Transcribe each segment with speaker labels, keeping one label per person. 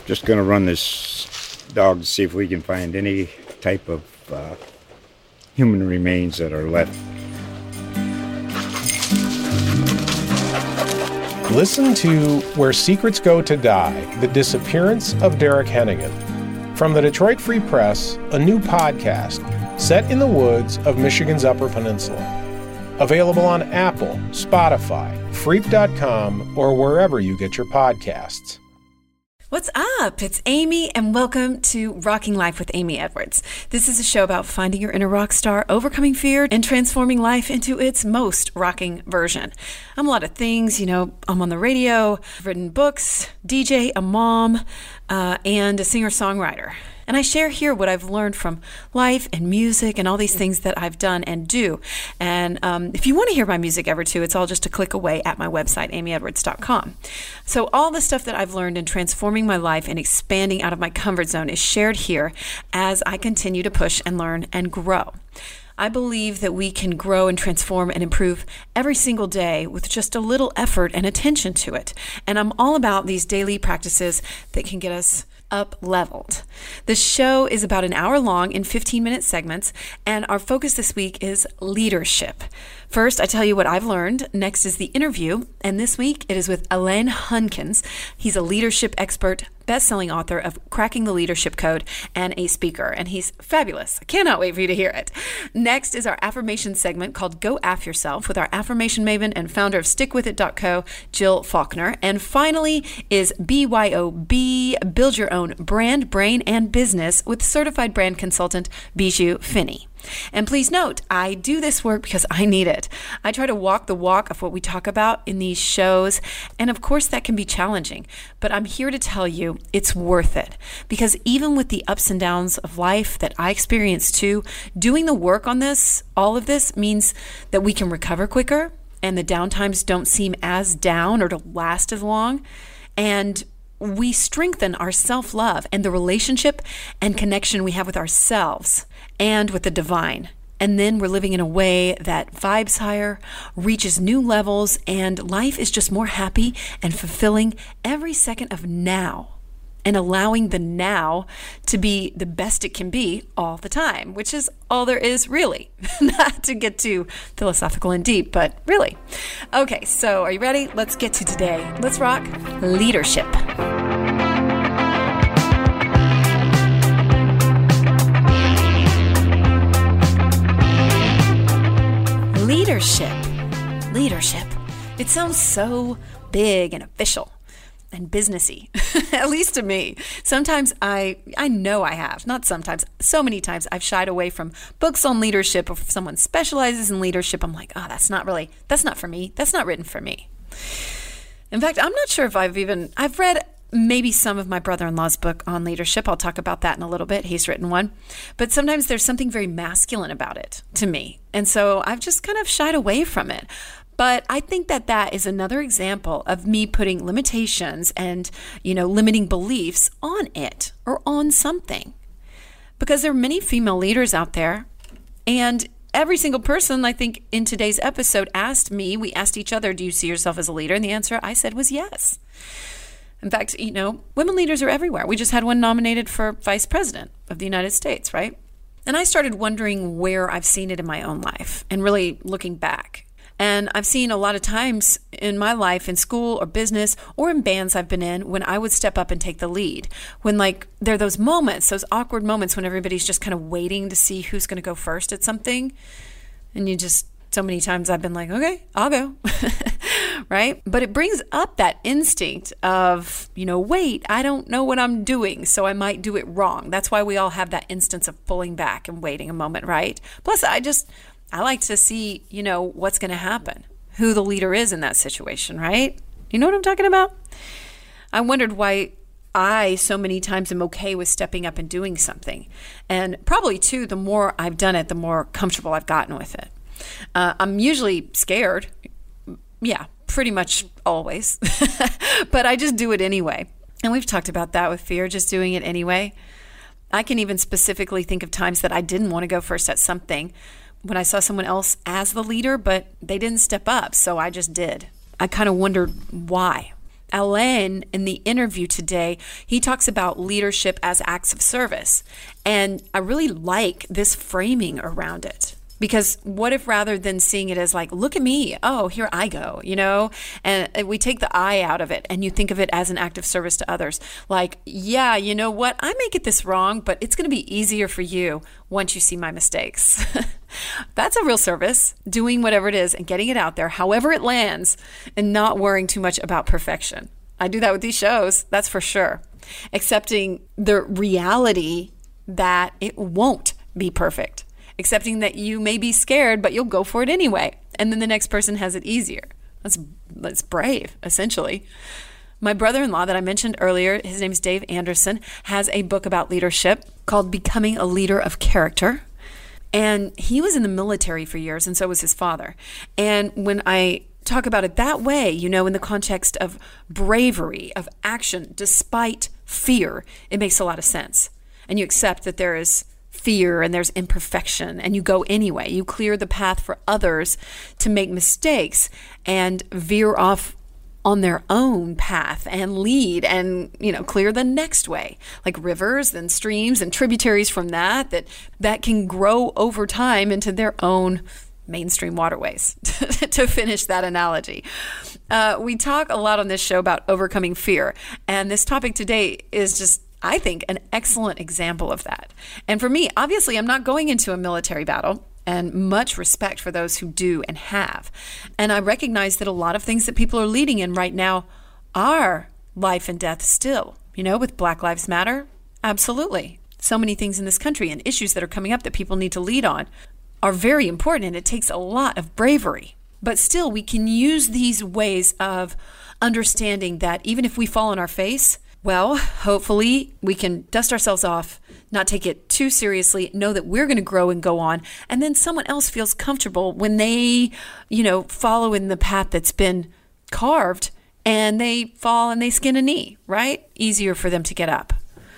Speaker 1: Just going to run this dog to see if we can find any type of human remains that are left.
Speaker 2: Listen to Where Secrets Go to Die, The Disappearance of Derek Hennigan. From the Detroit Free Press, a new podcast set in the woods of Michigan's Upper Peninsula. Available on Apple, Spotify, Freep.com, or wherever you get your podcasts.
Speaker 3: What's up? It's Amy, and welcome to Rocking Life with Amy Edwards. This is a show about finding your inner rock star, overcoming fear, and transforming life into its most rocking version. I'm a lot of things, I'm on the radio, I've written books, DJ, a mom, and a singer-songwriter. And I share here what I've learned from life and music and all these things that I've done and do. And if you want to hear my music ever too, it's all just a click away at my website, amyedwards.com. So all the stuff that I've learned in transforming my life and expanding out of my comfort zone is shared here as I continue to push and learn and grow. I believe that we can grow and transform and improve every single day with just a little effort and attention to it. And I'm all about these daily practices that can get us up leveled. The show is about an hour long in 15-minute segments, and our focus this week is leadership. First, I tell you what I've learned. Next is the interview, and this week it is with Alain Hunkins. He's a leadership expert, best-selling author of Cracking the Leadership Code, and a speaker, and he's fabulous. I cannot wait for you to hear it. Next is our affirmation segment called Go Aff Yourself with our affirmation maven and founder of StickWithIt.co, Jill Faulkner. And finally is BYOB, Build Your Own Brand, Brain, and Business with certified brand consultant Bijou Finney. And please note, I do this work because I need it. I try to walk the walk of what we talk about in these shows, and of course that can be challenging, but I'm here to tell you it's worth it, because even with the ups and downs of life that I experience too, doing the work on this, all of this means that we can recover quicker, and the downtimes don't seem as down or to last as long, and we strengthen our self-love and the relationship and connection we have with ourselves and with the divine. And then we're living in a way that vibes higher, reaches new levels, and life is just more happy and fulfilling every second of now, and allowing the now to be the best it can be all the time, which is all there is really. Not to get too philosophical and deep, but really. Okay, so are you ready? Let's get to today. Let's rock leadership. Leadership. It sounds so big and official and businessy, at least to me. Sometimes I know I have, not sometimes, so many times I've shied away from books on leadership, or if someone specializes in leadership, I'm like, that's not for me. That's not written for me. In fact, I'm not sure if I've read maybe some of my brother-in-law's book on leadership. I'll talk about that in a little bit. He's written one. But sometimes there's something very masculine about it to me. And so I've just kind of shied away from it. But I think that is another example of me putting limitations and, limiting beliefs on it or on something. Because there are many female leaders out there, and every single person, I think, in today's episode we asked each other, do you see yourself as a leader? And the answer I said was yes. In fact, women leaders are everywhere. We just had one nominated for vice president of the United States, right? And I started wondering where I've seen it in my own life and really looking back. And I've seen a lot of times in my life, in school or business or in bands I've been in, when I would step up and take the lead. When there are those moments, those awkward moments when everybody's just kind of waiting to see who's going to go first at something. And so many times I've been like, okay, I'll go, right? But it brings up that instinct of, wait, I don't know what I'm doing, so I might do it wrong. That's why we all have that instance of pulling back and waiting a moment, right? Plus, I like to see, what's going to happen, who the leader is in that situation, right? You know what I'm talking about? I wondered why I so many times am okay with stepping up and doing something. And probably, too, the more I've done it, the more comfortable I've gotten with it. I'm usually scared. Yeah, pretty much always. But I just do it anyway. And we've talked about that with fear, just doing it anyway. I can even specifically think of times that I didn't want to go first at something when I saw someone else as the leader, but they didn't step up, so I just did. I kind of wondered why. Alain, in the interview today, he talks about leadership as acts of service. And I really like this framing around it. Because what if rather than seeing it as like, look at me, oh, here I go, and we take the I out of it and you think of it as an act of service to others. Like, yeah, you know what? I may get this wrong, but it's going to be easier for you once you see my mistakes. That's a real service, doing whatever it is and getting it out there, however it lands, and not worrying too much about perfection. I do that with these shows, that's for sure. Accepting the reality that it won't be perfect. Accepting that you may be scared, but you'll go for it anyway. And then the next person has it easier. That's brave, essentially. My brother-in-law that I mentioned earlier, his name is Dave Anderson, has a book about leadership called Becoming a Leader of Character. And he was in the military for years, and so was his father. And when I talk about it that way, in the context of bravery, of action, despite fear, it makes a lot of sense. And you accept that there is fear and there's imperfection, and you go anyway. You clear the path for others to make mistakes and veer off on their own path and lead and, clear the next way, like rivers and streams and tributaries from that can grow over time into their own mainstream waterways, to finish that analogy. We talk a lot on this show about overcoming fear, and this topic today is just, I think, an excellent example of that. And for me, obviously, I'm not going into a military battle, and much respect for those who do and have. And I recognize that a lot of things that people are leading in right now are life and death still. With Black Lives Matter, absolutely. So many things in this country and issues that are coming up that people need to lead on are very important, and it takes a lot of bravery. But still, we can use these ways of understanding that even if we fall on our face, well, hopefully we can dust ourselves off, not take it too seriously, know that we're going to grow and go on, and then someone else feels comfortable when they, follow in the path that's been carved and they fall and they skin a knee, right? Easier for them to get up.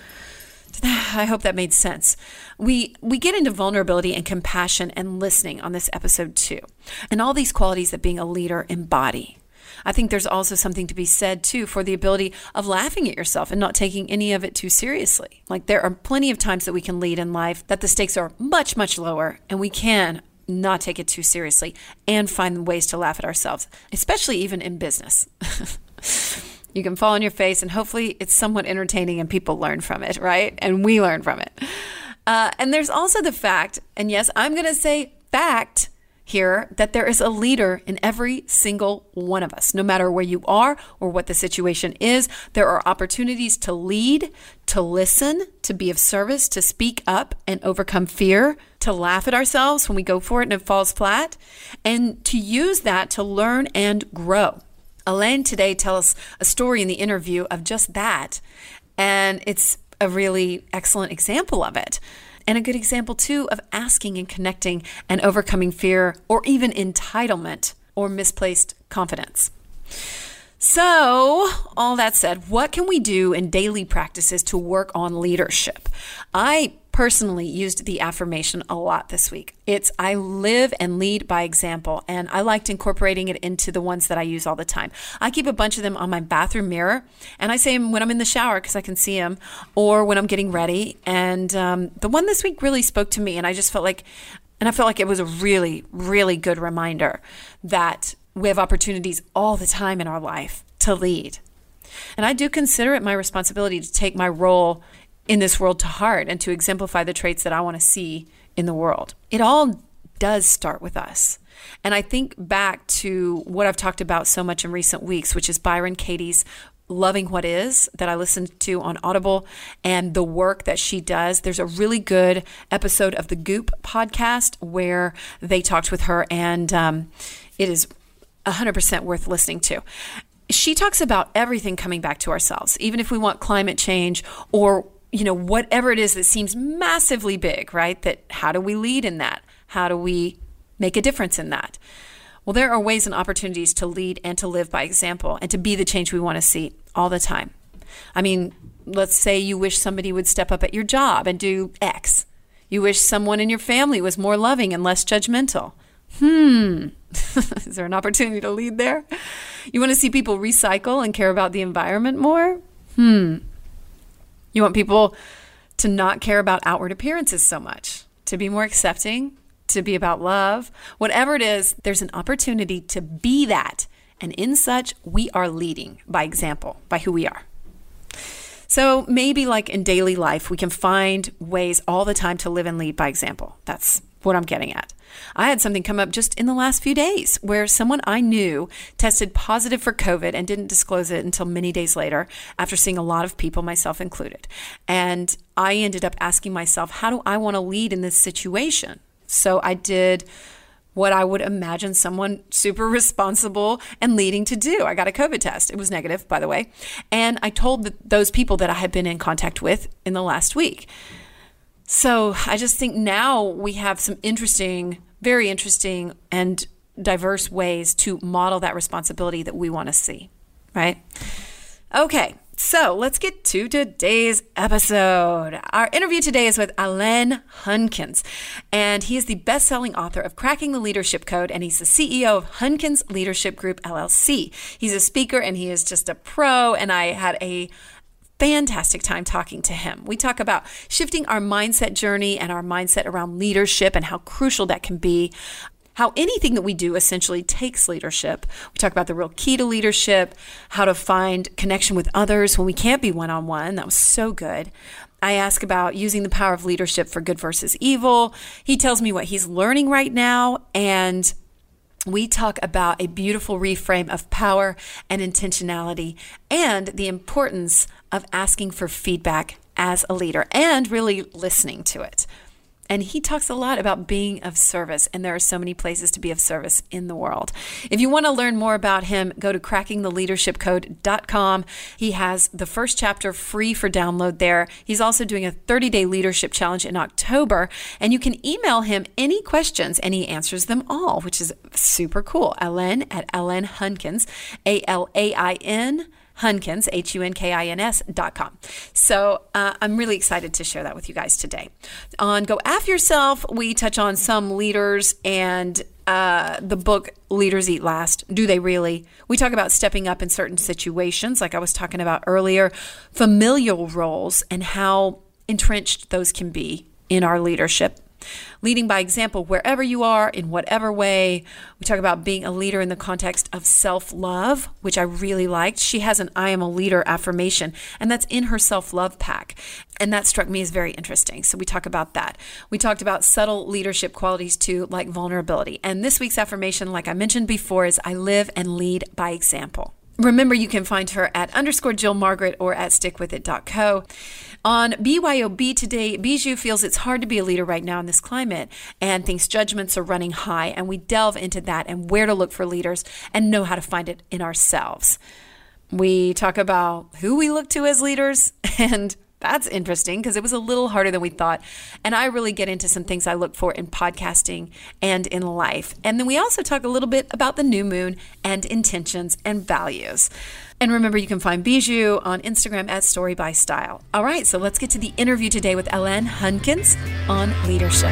Speaker 3: I hope that made sense. We get into vulnerability and compassion and listening on this episode too, and all these qualities that being a leader embody. I think there's also something to be said, too, for the ability of laughing at yourself and not taking any of it too seriously. Like, there are plenty of times that we can lead in life that the stakes are much, much lower, and we can not take it too seriously and find ways to laugh at ourselves, especially even in business. You can fall on your face, and hopefully it's somewhat entertaining and people learn from it, right? And we learn from it. And there's also the fact, and yes, I'm going to say fact, here, that there is a leader in every single one of us. No matter where you are or what the situation is, there are opportunities to lead, to listen, to be of service, to speak up and overcome fear, to laugh at ourselves when we go for it and it falls flat, and to use that to learn and grow. Alain today tells us a story in the interview of just that, and it's a really excellent example of it. And a good example, too, of asking and connecting and overcoming fear or even entitlement or misplaced confidence. So, all that said, what can we do in daily practices to work on leadership? I personally used the affirmation a lot this week. It's I live and lead by example, and I liked incorporating it into the ones that I use all the time. I keep a bunch of them on my bathroom mirror, and I say them when I'm in the shower because I can see them, or when I'm getting ready. And the one this week really spoke to me, and I felt like it was a really, really good reminder that we have opportunities all the time in our life to lead. And I do consider it my responsibility to take my role in this world to heart and to exemplify the traits that I want to see in the world. It all does start with us. And I think back to what I've talked about so much in recent weeks, which is Byron Katie's Loving What Is that I listened to on Audible, and the work that she does. There's a really good episode of the Goop podcast where they talked with her, and it is 100% worth listening to. She talks about everything coming back to ourselves, even if we want climate change or whatever it is that seems massively big, right? That how do we lead in that? How do we make a difference in that? Well, there are ways and opportunities to lead and to live by example and to be the change we want to see all the time. I mean, let's say you wish somebody would step up at your job and do X. You wish someone in your family was more loving and less judgmental. Is there an opportunity to lead there? You want to see people recycle and care about the environment more? You want people to not care about outward appearances so much, to be more accepting, to be about love. Whatever it is, there's an opportunity to be that. And in such, we are leading by example, by who we are. So maybe like in daily life, we can find ways all the time to live and lead by example. That's what I'm getting at. I had something come up just in the last few days where someone I knew tested positive for COVID and didn't disclose it until many days later after seeing a lot of people, myself included. And I ended up asking myself, how do I want to lead in this situation? So I did what I would imagine someone super responsible and leading to do. I got a COVID test. It was negative, by the way. And I told those people that I had been in contact with in the last week. So I just think now we have some very interesting and diverse ways to model that responsibility that we want to see, right? Okay, so let's get to today's episode. Our interview today is with Alain Hunkins, and he is the best-selling author of Cracking the Leadership Code, and he's the CEO of Hunkins Leadership Group, LLC. He's a speaker, and he is just a pro, and I had a fantastic time talking to him. We talk about shifting our mindset journey and our mindset around leadership and how crucial that can be, how anything that we do essentially takes leadership. We talk about the real key to leadership, how to find connection with others when we can't be one-on-one. That was so good. I ask about using the power of leadership for good versus evil. He tells me what he's learning right now, and we talk about a beautiful reframe of power and intentionality and the importance of asking for feedback as a leader and really listening to it. And he talks a lot about being of service, and there are so many places to be of service in the world. If you want to learn more about him, go to crackingtheleadershipcode.com. He has the first chapter free for download there. He's also doing a 30-day leadership challenge in October, and you can email him any questions, and he answers them all, which is super cool. Alain at Alain Hunkins, ALAIN Hunkins, HUNKINS.com. So I'm really excited to share that with you guys today. On Go After Yourself, we touch on some leaders and the book Leaders Eat Last. Do they really? We talk about stepping up in certain situations, like I was talking about earlier, familial roles and how entrenched those can be in our leadership. Leading by example wherever you are, in whatever way. We talk about being a leader in the context of self-love, which I really liked. She has an I am a leader affirmation, and that's in her self-love pack. And that struck me as very interesting. So we talk about that. We talked about subtle leadership qualities too, like vulnerability. And this week's affirmation, like I mentioned before, is I live and lead by example. Remember, you can find her at _Jill Margaret or at stickwithit.co. On BYOB today, Bijou feels it's hard to be a leader right now in this climate and thinks judgments are running high. And we delve into that and where to look for leaders and know how to find it in ourselves. We talk about who we look to as leaders, and that's interesting because it was a little harder than we thought. And I really get into some things I look for in podcasting and in life. And then we also talk a little bit about the new moon and intentions and values. And remember, you can find Bijou on Instagram at StoryByStyle. All right, so let's get to the interview today with Alain Hunkins on leadership.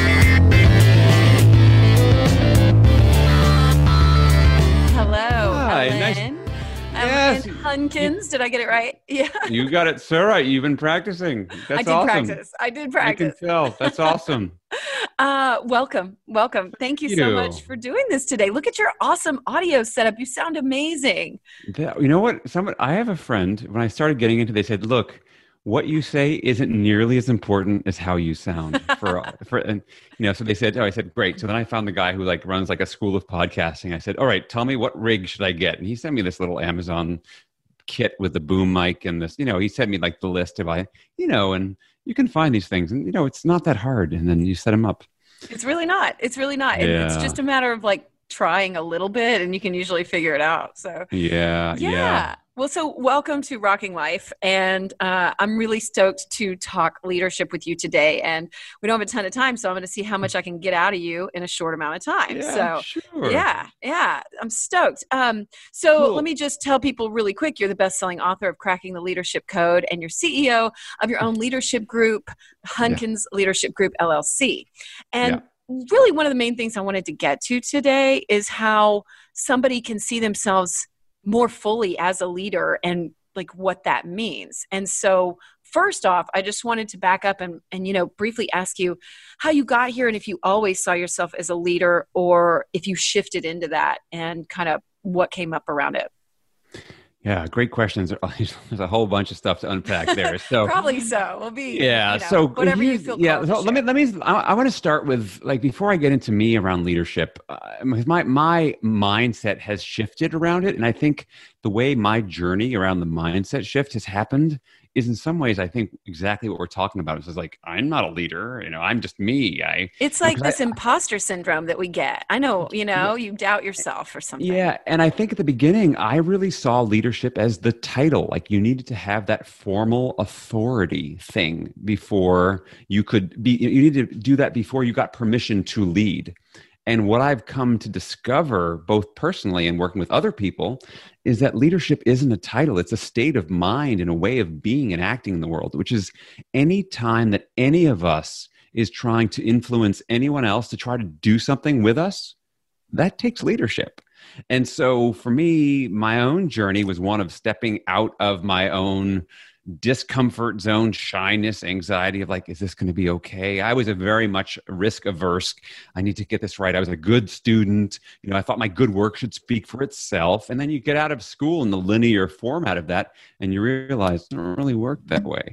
Speaker 3: Hello,
Speaker 4: Hi,
Speaker 3: Alain.
Speaker 4: nice.
Speaker 3: Alain
Speaker 4: Yes.
Speaker 3: Hunkins. Did I get it right? Yeah.
Speaker 4: You got it so right. You've been practicing. That's awesome.
Speaker 3: I did
Speaker 4: I
Speaker 3: practice.
Speaker 4: can tell. That's awesome.
Speaker 3: Welcome. Thank you so much for doing this today. Look at your awesome audio setup. You sound amazing.
Speaker 4: You know what? I have a friend, when I started getting into, they said, look, what you say isn't nearly as important as how you sound and so they said, I said, great. So then I found the guy who runs a school of podcasting. I said, all right, tell me what rig should I get? And he sent me this little Amazon kit with the boom mic and this, he sent me the list of, and you can find these things and, it's not that hard. And then you set them up.
Speaker 3: It's really not.
Speaker 4: Yeah.
Speaker 3: It's just a matter of trying a little bit and you can usually figure it out. So
Speaker 4: Yeah.
Speaker 3: Well, so welcome to Rocking Life. And I'm really stoked to talk leadership with you today. And we don't have a ton of time, so I'm going to see how much I can get out of you in a short amount of time.
Speaker 4: Yeah,
Speaker 3: so
Speaker 4: sure.
Speaker 3: Yeah, I'm stoked. So
Speaker 4: Cool.
Speaker 3: Let me just tell people really quick, you're the best-selling author of Cracking the Leadership Code, and you're CEO of your own leadership group, Hunkins Leadership Group, LLC. And really one of the main things I wanted to get to today is how somebody can see themselves more fully as a leader and like what that means. And so first off, I just wanted to back up and briefly ask you how you got here and if you always saw yourself as a leader or if you shifted into that and kind of what came up around it.
Speaker 4: Yeah, great questions. There's a whole bunch of stuff to unpack there. So
Speaker 3: probably so. We'll be
Speaker 4: so
Speaker 3: whatever you feel.
Speaker 4: Yeah, so let me. I want to start with like before I get into me around leadership. My mindset has shifted around it, and I think the way my journey around the mindset shift has happened is in some ways I think exactly what we're talking about. It's like I'm not a leader, I'm just me.
Speaker 3: It's like this imposter syndrome that we get. I know, you doubt yourself or something.
Speaker 4: Yeah, and I think at the beginning I really saw leadership as the title. Like you needed to have that formal authority thing before you could be. You needed to do that before you got permission to lead. And what I've come to discover, both personally and working with other people, is that leadership isn't a title. It's a state of mind and a way of being and acting in the world, which is any time that any of us is trying to influence anyone else to try to do something with us, that takes leadership. And so for me, my own journey was one of stepping out of my own discomfort zone, shyness, anxiety of like, is this going to be okay? I was a very much risk averse. I need to get this right. I was a good student. I thought my good work should speak for itself. And then you get out of school in the linear format of that and you realize it doesn't really work that way,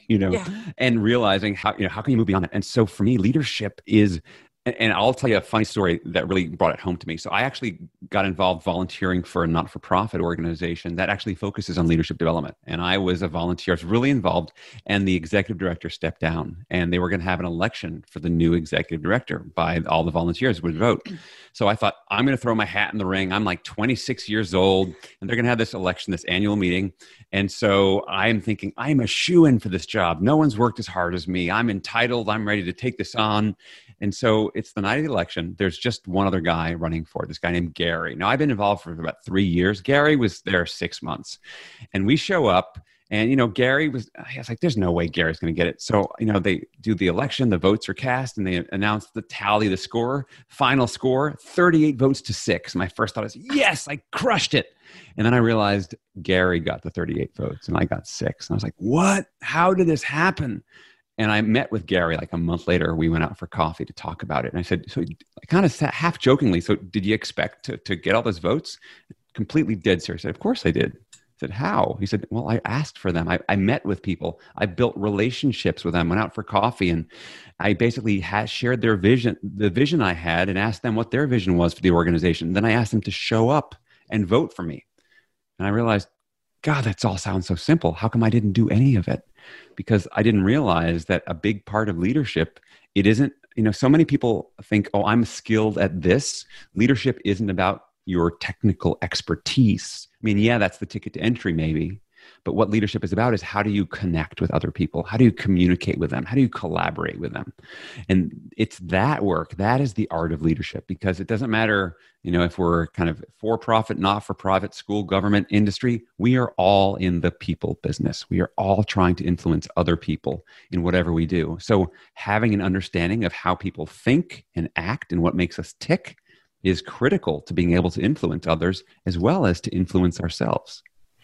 Speaker 4: and realizing how can you move beyond that? And so for me, leadership is, and I'll tell you a funny story that really brought it home to me. So I actually got involved volunteering for a not-for-profit organization that actually focuses on leadership development. And I was a volunteer. I was really involved. And the executive director stepped down. And they were going to have an election for the new executive director by all the volunteers would vote. So I thought, I'm going to throw my hat in the ring. I'm like 26 years old. And they're going to have this election, this annual meeting. And so I'm thinking, I'm a shoo-in for this job. No one's worked as hard as me. I'm entitled. I'm ready to take this on. And so it's the night of the election. There's just one other guy running for it, this guy named Gary. Now, I've been involved for about 3 years. Gary was there 6 months. And we show up and, Gary was like, there's no way Gary's going to get it. So, they do the election, the votes are cast, and they announce the tally, the score, final score, 38 votes to 6. My first thought is, yes, I crushed it. And then I realized Gary got the 38 votes and I got 6. And I was like, what? How did this happen? And I met with Gary like a month later. We went out for coffee to talk about it. And I said, so I kind of sat half jokingly, so did you expect to get all those votes? Completely dead serious. I said, of course I did. I said, how? He said, well, I asked for them. I met with people. I built relationships with them, went out for coffee. And I basically shared their vision, the vision I had, and asked them what their vision was for the organization. Then I asked them to show up and vote for me. And I realized, God, that all sounds so simple. How come I didn't do any of it? Because I didn't realize that a big part of leadership, it isn't, so many people think, oh, I'm skilled at this. Leadership isn't about your technical expertise. I mean, yeah, that's the ticket to entry maybe. But what leadership is about is how do you connect with other people? How do you communicate with them? How do you collaborate with them? And it's that work. That is the art of leadership, because it doesn't matter, if we're kind of for-profit, not-for-profit, school, government, industry, we are all in the people business. We are all trying to influence other people in whatever we do. So having an understanding of how people think and act and what makes us tick is critical to being able to influence others as well as to influence ourselves.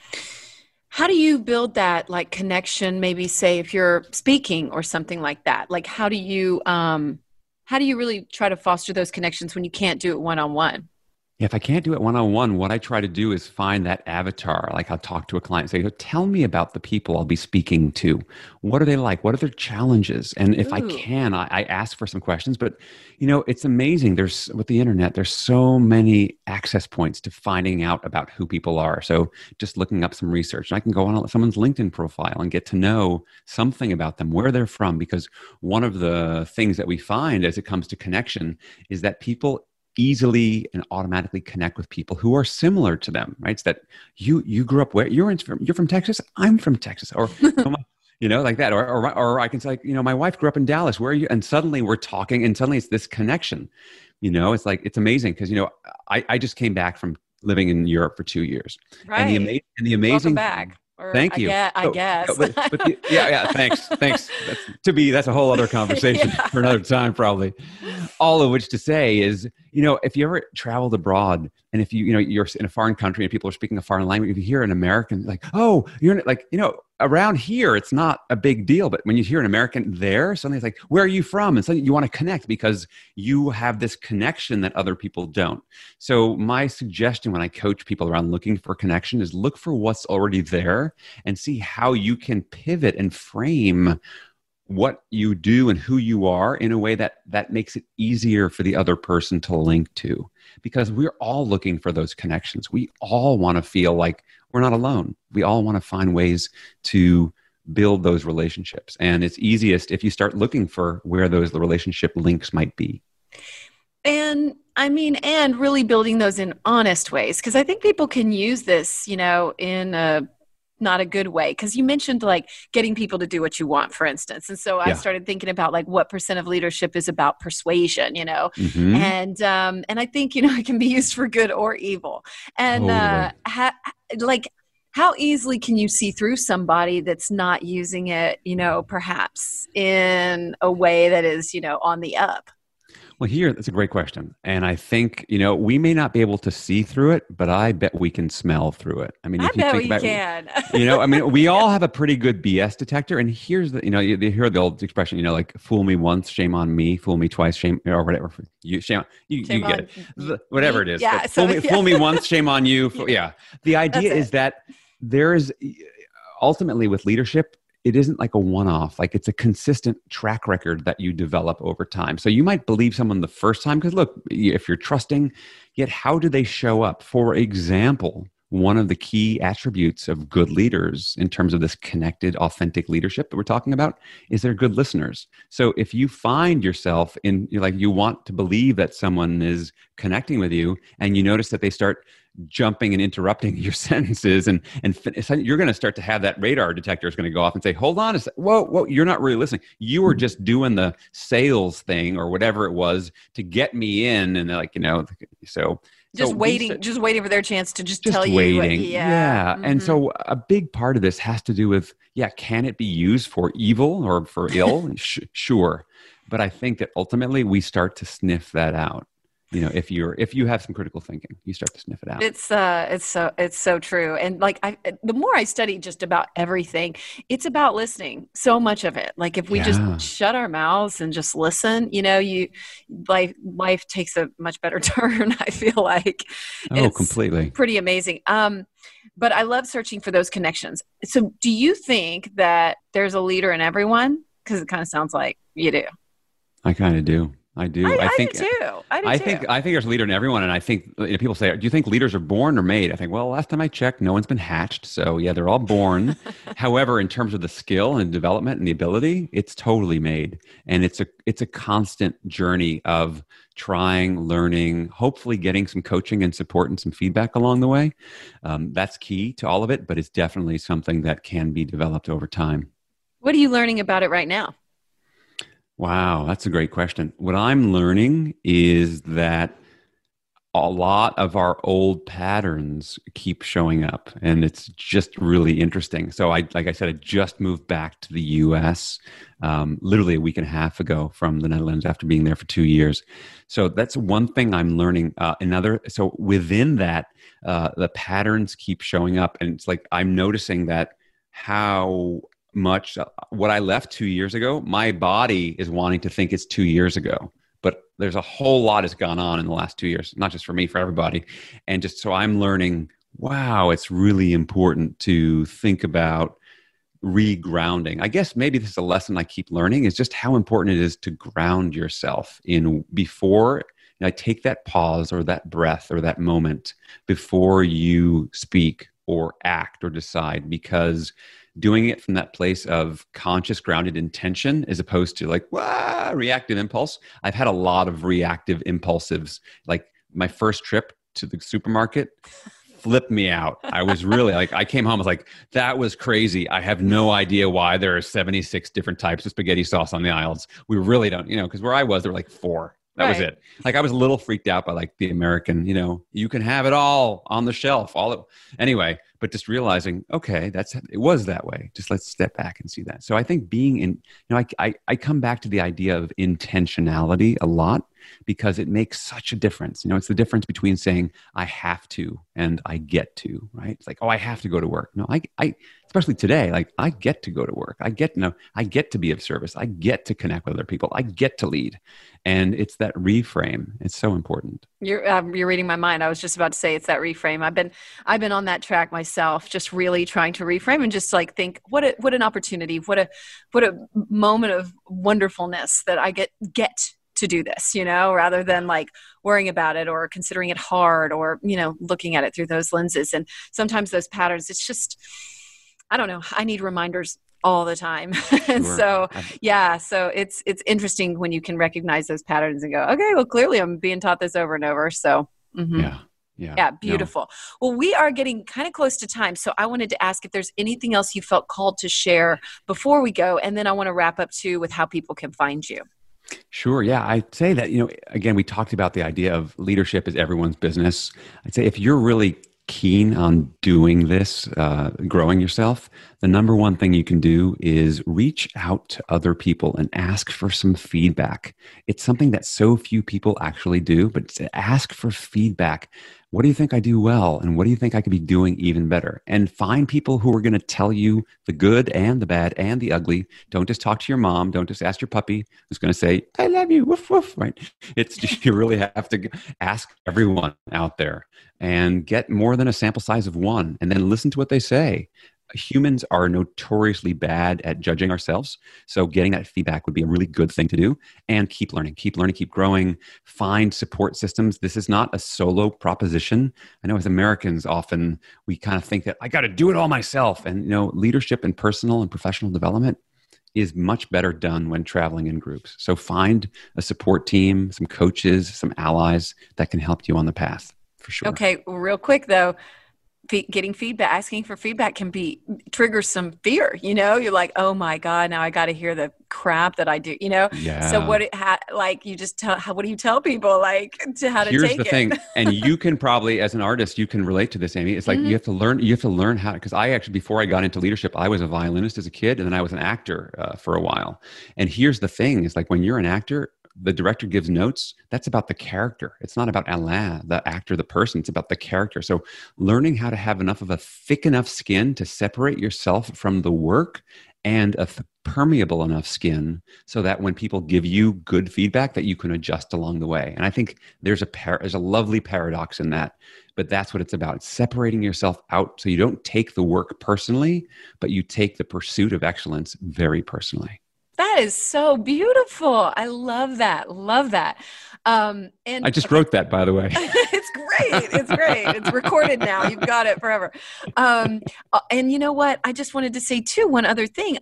Speaker 3: How do you build that connection? Maybe say if you're speaking or something like that, how do you really try to foster those connections when you can't do it one-on-one?
Speaker 4: If I can't do it one-on-one, what I try to do is find that avatar. I'll talk to a client and say, tell me about the people I'll be speaking to. What are they like? What are their challenges? And if I can, I ask for some questions. But, it's amazing. With the internet, there's so many access points to finding out about who people are. So just looking up some research. And I can go on someone's LinkedIn profile and get to know something about them, where they're from. Because one of the things that we find as it comes to connection is that people easily and automatically connect with people who are similar to them, right? It's that you grew up where you're from Texas. I'm from Texas, or like that, or I can say, my wife grew up in Dallas. Where are you? And suddenly we're talking, and suddenly it's this connection. It's like it's amazing because I just came back from living in Europe for 2 years,
Speaker 3: right?
Speaker 4: And the amazing
Speaker 3: Welcome back. Or
Speaker 4: Thank you.
Speaker 3: I guess.
Speaker 4: Thanks. That's a whole other conversation for another time, probably. All of which to say is, if you ever traveled abroad and if you're in a foreign country and people are speaking a foreign language, if you hear an American like, oh, you're like, around here, it's not a big deal. But when you hear an American there, suddenly it's like, where are you from? And suddenly you want to connect because you have this connection that other people don't. So my suggestion when I coach people around looking for connection is look for what's already there and see how you can pivot and frame what you do and who you are in a way that makes it easier for the other person to link to. Because we're all looking for those connections. We all want to feel like we're not alone. We all want to find ways to build those relationships. And it's easiest if you start looking for where those relationship links might be.
Speaker 3: And really building those in honest ways. Because I think people can use this, in a not a good way. Because you mentioned like getting people to do what you want, for instance. And so I started thinking about like what % of leadership is about persuasion,
Speaker 4: Mm-hmm.
Speaker 3: And I think, it can be used for good or evil. And
Speaker 4: Totally.
Speaker 3: how easily can you see through somebody that's not using it, perhaps in a way that is, on the up?
Speaker 4: Well, that's a great question. And I think, we may not be able to see through it, but I bet we can smell through it. I mean, if you
Speaker 3: bet
Speaker 4: think
Speaker 3: we
Speaker 4: about
Speaker 3: can.
Speaker 4: we all have a pretty good BS detector. And here's you hear the old expression, like, fool me once, shame on me, fool me twice, shame, or whatever. You get it. Whatever it is.
Speaker 3: Yeah,
Speaker 4: fool me once, shame on you. The idea is that there's ultimately with leadership, it isn't like a one-off, like it's a consistent track record that you develop over time. So you might believe someone the first time because look, if you're trusting, yet how do they show up? For example, one of the key attributes of good leaders in terms of this connected, authentic leadership that we're talking about is they're good listeners. So if you find yourself you want to believe that someone is connecting with you and you notice that they start jumping and interrupting your sentences and you're going to start to have that radar detector is going to go off and say, hold on a second. Whoa, you're not really listening. You were just doing the sales thing or whatever it was to get me in. And
Speaker 3: Just waiting for their chance to just tell you.
Speaker 4: Yeah.
Speaker 3: Mm-hmm.
Speaker 4: And so a big part of this has to do with, can it be used for evil or for ill? Sure. But I think that ultimately we start to sniff that out. If you have some critical thinking, you start to sniff it out.
Speaker 3: It's so true. And the more I study just about everything, it's about listening. So much of it. Like if we just shut our mouths and just listen, life takes a much better turn. I feel like. It's
Speaker 4: completely
Speaker 3: pretty amazing. But I love searching for those connections. So do you think that there's a leader in everyone? Because it kind of sounds like you do.
Speaker 4: I kind of do. I do.
Speaker 3: I think too. I think
Speaker 4: there's a leader in everyone, and I think people say, "Do you think leaders are born or made?" I think, well, last time I checked, no one's been hatched, so yeah, they're all born. However, in terms of the skill and development and the ability, it's totally made, and it's a constant journey of trying, learning, hopefully getting some coaching and support and some feedback along the way. That's key to all of it, but it's definitely something that can be developed over time.
Speaker 3: What are you learning about it right now?
Speaker 4: Wow, that's a great question. What I'm learning is that a lot of our old patterns keep showing up, and it's just really interesting. So like I said, I just moved back to the US literally a week and a half ago from the Netherlands after being there for 2 years. So that's one thing I'm learning. So within that, the patterns keep showing up, and it's like I'm noticing that how much what I left 2 years ago, my body is wanting to think it's 2 years ago, but there's a whole lot has gone on in the last 2 years, not just for me, for everybody. And just so I'm learning, wow, it's really important to think about regrounding. I guess maybe this is a lesson I keep learning is just how important it is to ground yourself in before take that pause or that breath or that moment before you speak or act or decide, because doing it from that place of conscious, grounded intention as opposed to reactive impulse. I've had a lot of reactive impulsives. Like my first trip to the supermarket flipped me out. I was really I came home, I was like, that was crazy. I have no idea why there are 76 different types of spaghetti sauce on the aisles. We really don't, because where I was, there were 4. That was it. I was a little freaked out by the American, you can have it all on the shelf. Anyway, but just realizing, okay, it was that way. Just let's step back and see that. So I think being in, I come back to the idea of intentionality a lot because it makes such a difference. It's the difference between saying I have to and I get to, right? It's like, oh, I have to go to work. No, I especially today, like I get to go to work. I get to be of service. I get to connect with other people. I get to lead. And it's that reframe. It's so important.
Speaker 3: You're reading my mind. I was just about to say it's that reframe. I've been on that track myself, just really trying to reframe and just like think what an opportunity, what a moment of wonderfulness that I get to do this, rather than like worrying about it or considering it hard or, looking at it through those lenses. And sometimes those patterns, it's just, I don't know, I need reminders all the time. And so it's interesting when you can recognize those patterns and go, okay, well, clearly I'm being taught this over and over. So yeah, beautiful. No. Well, we are getting kind of close to time. So I wanted to ask if there's anything else you felt called to share before we go. And then I want to wrap up too with how people can find you.
Speaker 4: Sure. Yeah. I'd say that, again, we talked about the idea of leadership is everyone's business. I'd say if you're really keen on doing this, growing yourself, the number one thing you can do is reach out to other people and ask for some feedback. It's something that so few people actually do, but to ask for feedback. What do you think I do well? And what do you think I could be doing even better? And find people who are going to tell you the good and the bad and the ugly. Don't just talk to your mom. Don't just ask your puppy who's going to say, I love you, woof, woof, right? You really have to ask everyone out there and get more than a sample size of one and then listen to what they say. Humans are notoriously bad at judging ourselves. So getting that feedback would be a really good thing to do, and keep learning, keep growing, find support systems. This is not a solo proposition. I know as Americans, often we kind of think that I got to do it all myself. And, leadership and personal and professional development is much better done when traveling in groups. So find a support team, some coaches, some allies that can help you on the path for sure.
Speaker 3: Okay. Real quick though, getting feedback, asking for feedback can trigger some fear, you're like, oh my God, now I got to hear the crap that I do,
Speaker 4: Yeah.
Speaker 3: So what do you tell people like how to
Speaker 4: Here's
Speaker 3: take it?
Speaker 4: Here's the thing. And you can probably, as an artist, you can relate to this, Amy. It's like, you have to learn how, because I actually, before I got into leadership, I was a violinist as a kid, and then I was an actor for a while. And here's the thing, is like when you're an actor, the director gives notes, that's about the character. It's not about Alain, the actor, the person. It's about the character. So learning how to have enough of a thick enough skin to separate yourself from the work and a permeable enough skin so that when people give you good feedback that you can adjust along the way. And I think there's a lovely paradox in that, but that's what it's about. It's separating yourself out so you don't take the work personally, but you take the pursuit of excellence very personally.
Speaker 3: That is so beautiful. I love that. Love that. And
Speaker 4: I just wrote that, by the way.
Speaker 3: It's great. It's great. It's recorded now. You've got it forever. And you know what? I just wanted to say too, one other thing.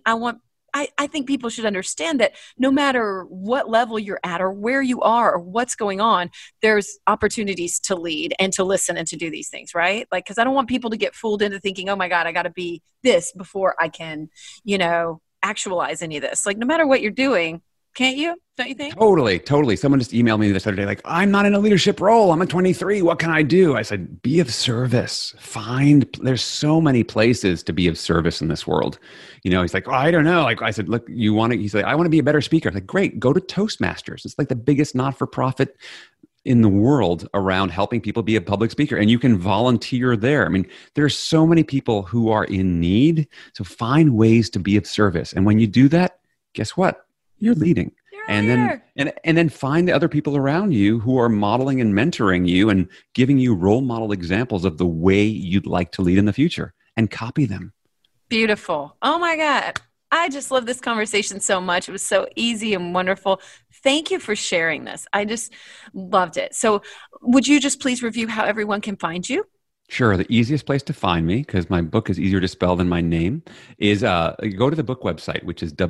Speaker 3: I think people should understand that no matter what level you're at or where you are or what's going on, there's opportunities to lead and to listen and to do these things, right? Like, because I don't want people to get fooled into thinking, oh my God, I got to be this before I can, actualize any of this. Like, no matter what you're doing, can't you? Don't you think?
Speaker 4: Totally. Someone just emailed me this other day, like, I'm not in a leadership role. I'm 23. What can I do? I said, be of service. There's so many places to be of service in this world. He's like, oh, I don't know. Like I said, look, he's like, I want to be a better speaker. I'm like, great, go to Toastmasters. It's like the biggest not-for-profit in the world around helping people be a public speaker, and you can volunteer there. I mean, there's so many people who are in need. So find ways to be of service. And when you do that, guess what? You're leading. And then find the other people around you who are modeling and mentoring you and giving you role model examples of the way you'd like to lead in the future, and copy them.
Speaker 3: Beautiful. Oh my God. I just love this conversation so much. It was so easy and wonderful. Thank you for sharing this. I just loved it. So would you just please review how everyone can find you?
Speaker 4: Sure. The easiest place to find me, because my book is easier to spell than my name, is go to the book website, which is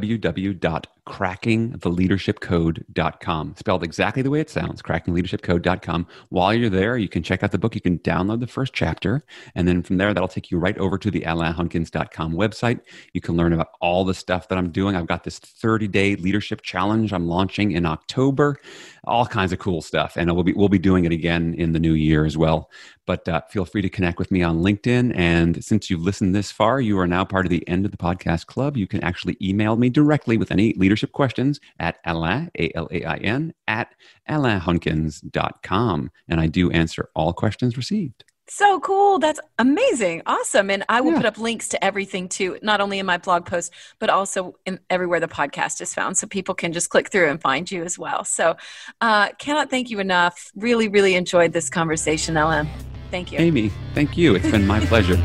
Speaker 4: www.crackingtheleadershipcode.com. Spelled exactly the way it sounds, crackingtheleadershipcode.com. While you're there, you can check out the book. You can download the first chapter. And then from there, that'll take you right over to the AlainHunkins.com website. You can learn about all the stuff that I'm doing. I've got this 30-day leadership challenge I'm launching in October. All kinds of cool stuff. And we'll be doing it again in the new year as well. But feel free to connect with me on LinkedIn. And since you've listened this far, you are now part of the End of the Podcast Club. You can actually email me directly with any leadership questions at Alain, ALAIN, at alainhunkins.com. And I do answer all questions received.
Speaker 3: So cool. That's amazing. Awesome. And I will put up links to everything too, not only in my blog post, but also in everywhere the podcast is found. So people can just click through and find you as well. So cannot thank you enough. Really, really enjoyed this conversation, Ellen. Thank you.
Speaker 4: Amy, thank you. It's been my pleasure.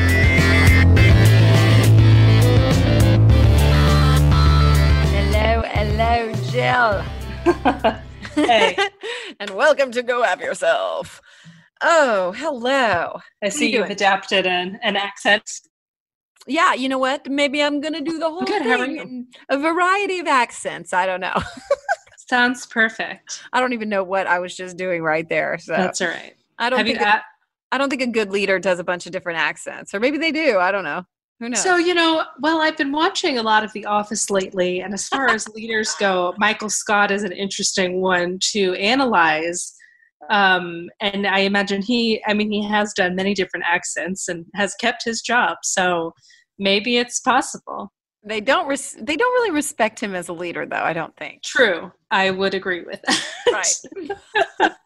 Speaker 3: Hello, Jill.
Speaker 5: Hey.
Speaker 3: And welcome to Go Have Yourself. Oh, hello.
Speaker 5: I see you've adapted an accent.
Speaker 3: Yeah, you know what? Maybe I'm going to do the whole
Speaker 5: Good,
Speaker 3: thing.
Speaker 5: how are you?
Speaker 3: In a variety of accents. I don't know.
Speaker 5: Sounds perfect.
Speaker 3: I don't even know what I was just doing right there. So
Speaker 5: That's all right.
Speaker 3: I don't think a good leader does a bunch of different accents. Or maybe they do. I don't know. Who knows?
Speaker 5: So, I've been watching a lot of The Office lately, and as far as leaders go, Michael Scott is an interesting one to analyze. And I imagine he has done many different accents and has kept his job. So maybe it's possible.
Speaker 3: They don't really respect him as a leader, though, I don't think.
Speaker 5: True. I would agree with that.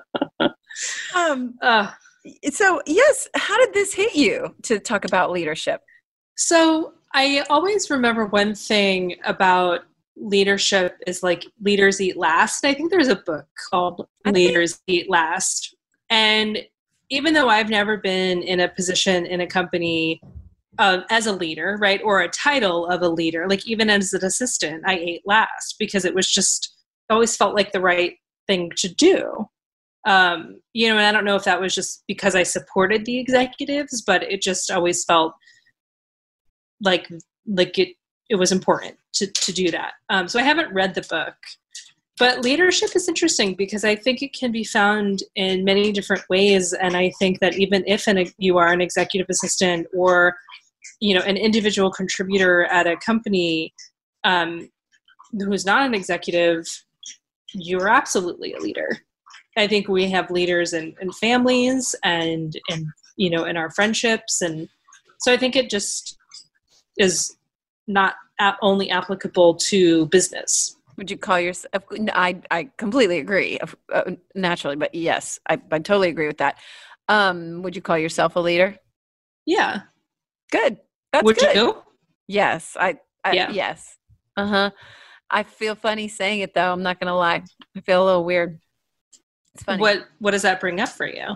Speaker 3: Right. So, yes, how did this hit you to talk about leadership?
Speaker 5: So I always remember one thing about leadership is like leaders eat last. I think there's a book called Leaders Eat Last. And even though I've never been in a position in a company as a leader, right, or a title of a leader, like even as an assistant, I ate last because it was just always felt like the right thing to do. And I don't know if that was just because I supported the executives, but it just always felt like it was important to do that. So I haven't read the book, but leadership is interesting because I think it can be found in many different ways. And I think that even if you are an executive assistant or, an individual contributor at a company who's not an executive, you're absolutely a leader. I think we have leaders in families and in our friendships. And so I think it just is not only applicable to business.
Speaker 3: Would you call yourself, I completely agree, naturally, but yes, I totally agree with that. Would you call yourself a leader?
Speaker 5: Yeah.
Speaker 3: Good. That's
Speaker 5: Would
Speaker 3: good.
Speaker 5: you?
Speaker 3: Yes.
Speaker 5: Yeah.
Speaker 3: Yes. Uh-huh. I feel funny saying it though. I'm not going to lie. I feel a little weird. It's funny.
Speaker 5: What does that bring up for you?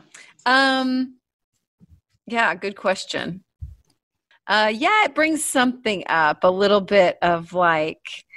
Speaker 3: Yeah, good question. It brings something up, a little bit of like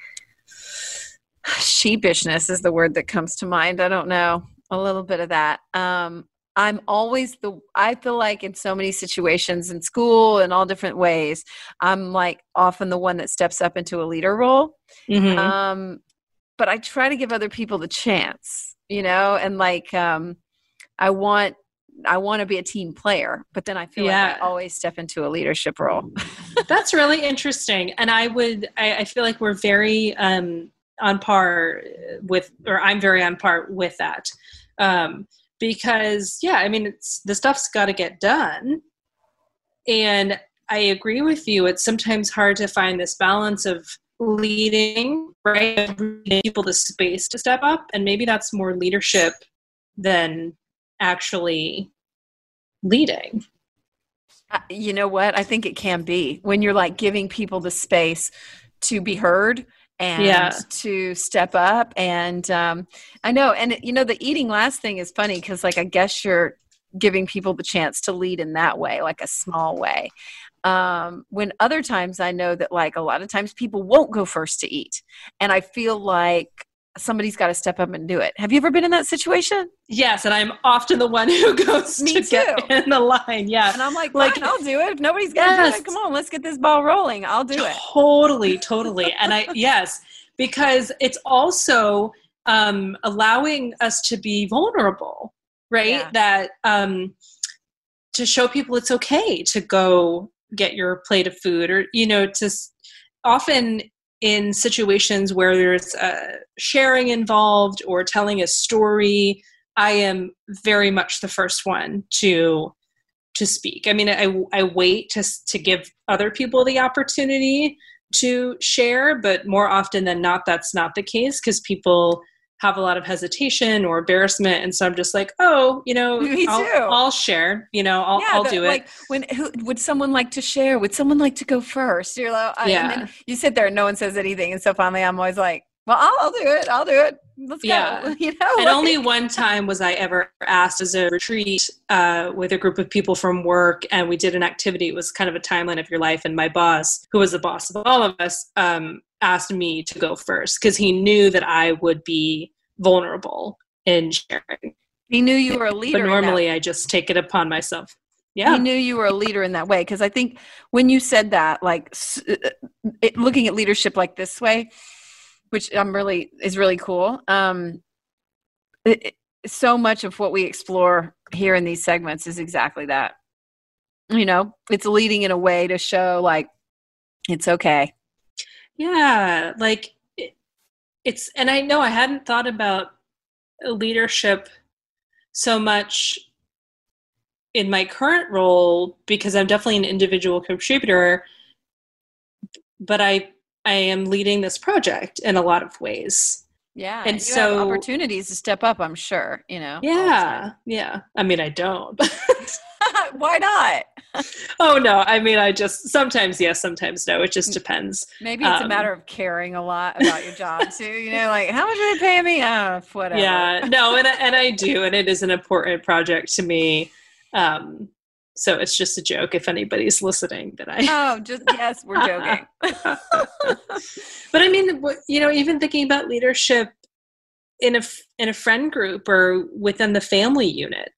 Speaker 3: sheepishness is the word that comes to mind. I don't know. A little bit of that. I'm always I feel like in so many situations in school and all different ways, I'm like often the one that steps up into a leader role.
Speaker 5: Mm-hmm.
Speaker 3: But I try to give other people the chance, and like, I want to be a team player, but then I feel like I always step into a leadership role.
Speaker 5: That's really interesting. And I feel like we're very on par with, or I'm very on par with that. Because the stuff's got to get done. And I agree with you. It's sometimes hard to find this balance of leading, right? Giving people the space to step up. And maybe that's more leadership than actually leading.
Speaker 3: You know what? I think it can be when you're like giving people the space to be heard and to step up. And I know, and the eating last thing is funny because like, I guess you're giving people the chance to lead in that way, like a small way. When other times I know that like a lot of times people won't go first to eat. And I feel like somebody's got to step up and do it. Have you ever been in that situation?
Speaker 5: Yes. And I'm often the one who goes to get in the line. Yeah.
Speaker 3: And I'm like I'll do it. If nobody's going to do it, come on, let's get this ball rolling. I'll do it.
Speaker 5: Totally. And because it's also allowing us to be vulnerable, right?
Speaker 3: Yeah.
Speaker 5: That to show people it's okay to go get your plate of food or, to often in situations where there's sharing involved or telling a story, I am very much the first one to to speak. I mean, I wait to give other people the opportunity to share, but more often than not, that's not the case because people have a lot of hesitation or embarrassment. And so I'm just like, oh,
Speaker 3: Me too.
Speaker 5: I'll share, I'll do it.
Speaker 3: Like who would someone like to share? Would someone like to go first? You're like,
Speaker 5: Yeah.
Speaker 3: And then you sit there and no one says anything. And so finally I'm always like, well, I'll do it. I'll do it. Let's go.
Speaker 5: Yeah. And only one time was I ever asked as a retreat with a group of people from work, and we did an activity. It was kind of a timeline of your life. And my boss, who was the boss of all of us, asked me to go first because he knew that I would be vulnerable in sharing.
Speaker 3: He knew you were a leader.
Speaker 5: But normally I just take it upon myself. Yeah.
Speaker 3: He knew you were a leader in that way. Because I think when you said that, like looking at leadership like this way, which is really cool. So much of what we explore here in these segments is exactly that. It's leading in a way to show like it's okay.
Speaker 5: Yeah, like it's, and I know I hadn't thought about leadership so much in my current role because I'm definitely an individual contributor, but I am leading this project in a lot lot
Speaker 3: Yeah.
Speaker 5: And
Speaker 3: you
Speaker 5: so
Speaker 3: have opportunities to step up, I'm sure,
Speaker 5: Yeah. Yeah. I mean, I don't.
Speaker 3: Why not?
Speaker 5: Oh, no. I mean, I just sometimes yes, sometimes no. It just depends.
Speaker 3: Maybe it's a matter of caring a lot about your job too. Like, how much are they paying me? Whatever.
Speaker 5: Yeah. No, and I do. And it is an important project to me. So it's just a joke if anybody's listening that
Speaker 3: yes, we're joking.
Speaker 5: But I mean, even thinking about leadership in a friend group or within the family unit,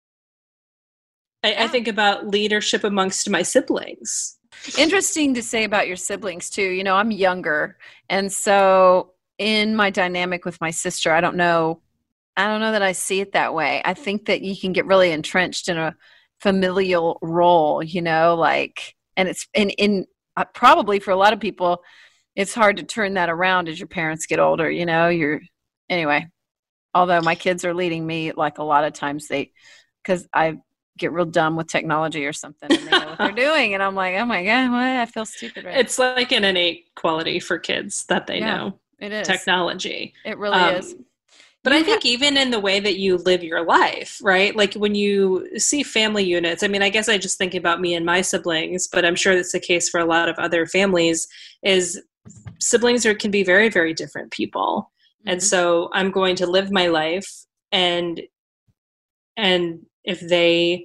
Speaker 5: I think about leadership amongst my siblings.
Speaker 3: Interesting to say about your siblings too. I'm younger. And so in my dynamic with my sister, I don't know that I see it that way. I think that you can get really entrenched in a familial role, and it's in probably for a lot of people, it's hard to turn that around as your parents get older. Anyway, although my kids are leading me like a lot of times because I get real dumb with technology or something and they know what they're doing. And I'm like, oh my God, what? I feel stupid right
Speaker 5: It's like an innate quality for kids that they know.
Speaker 3: It is.
Speaker 5: Technology.
Speaker 3: It really is.
Speaker 5: But I think even in the way that you live your life, right? Like when you see family units, I mean, I guess I just think about me and my siblings, but I'm sure that's the case for a lot of other families, is siblings can be very, very different people. Mm-hmm. And so I'm going to live my life and if they,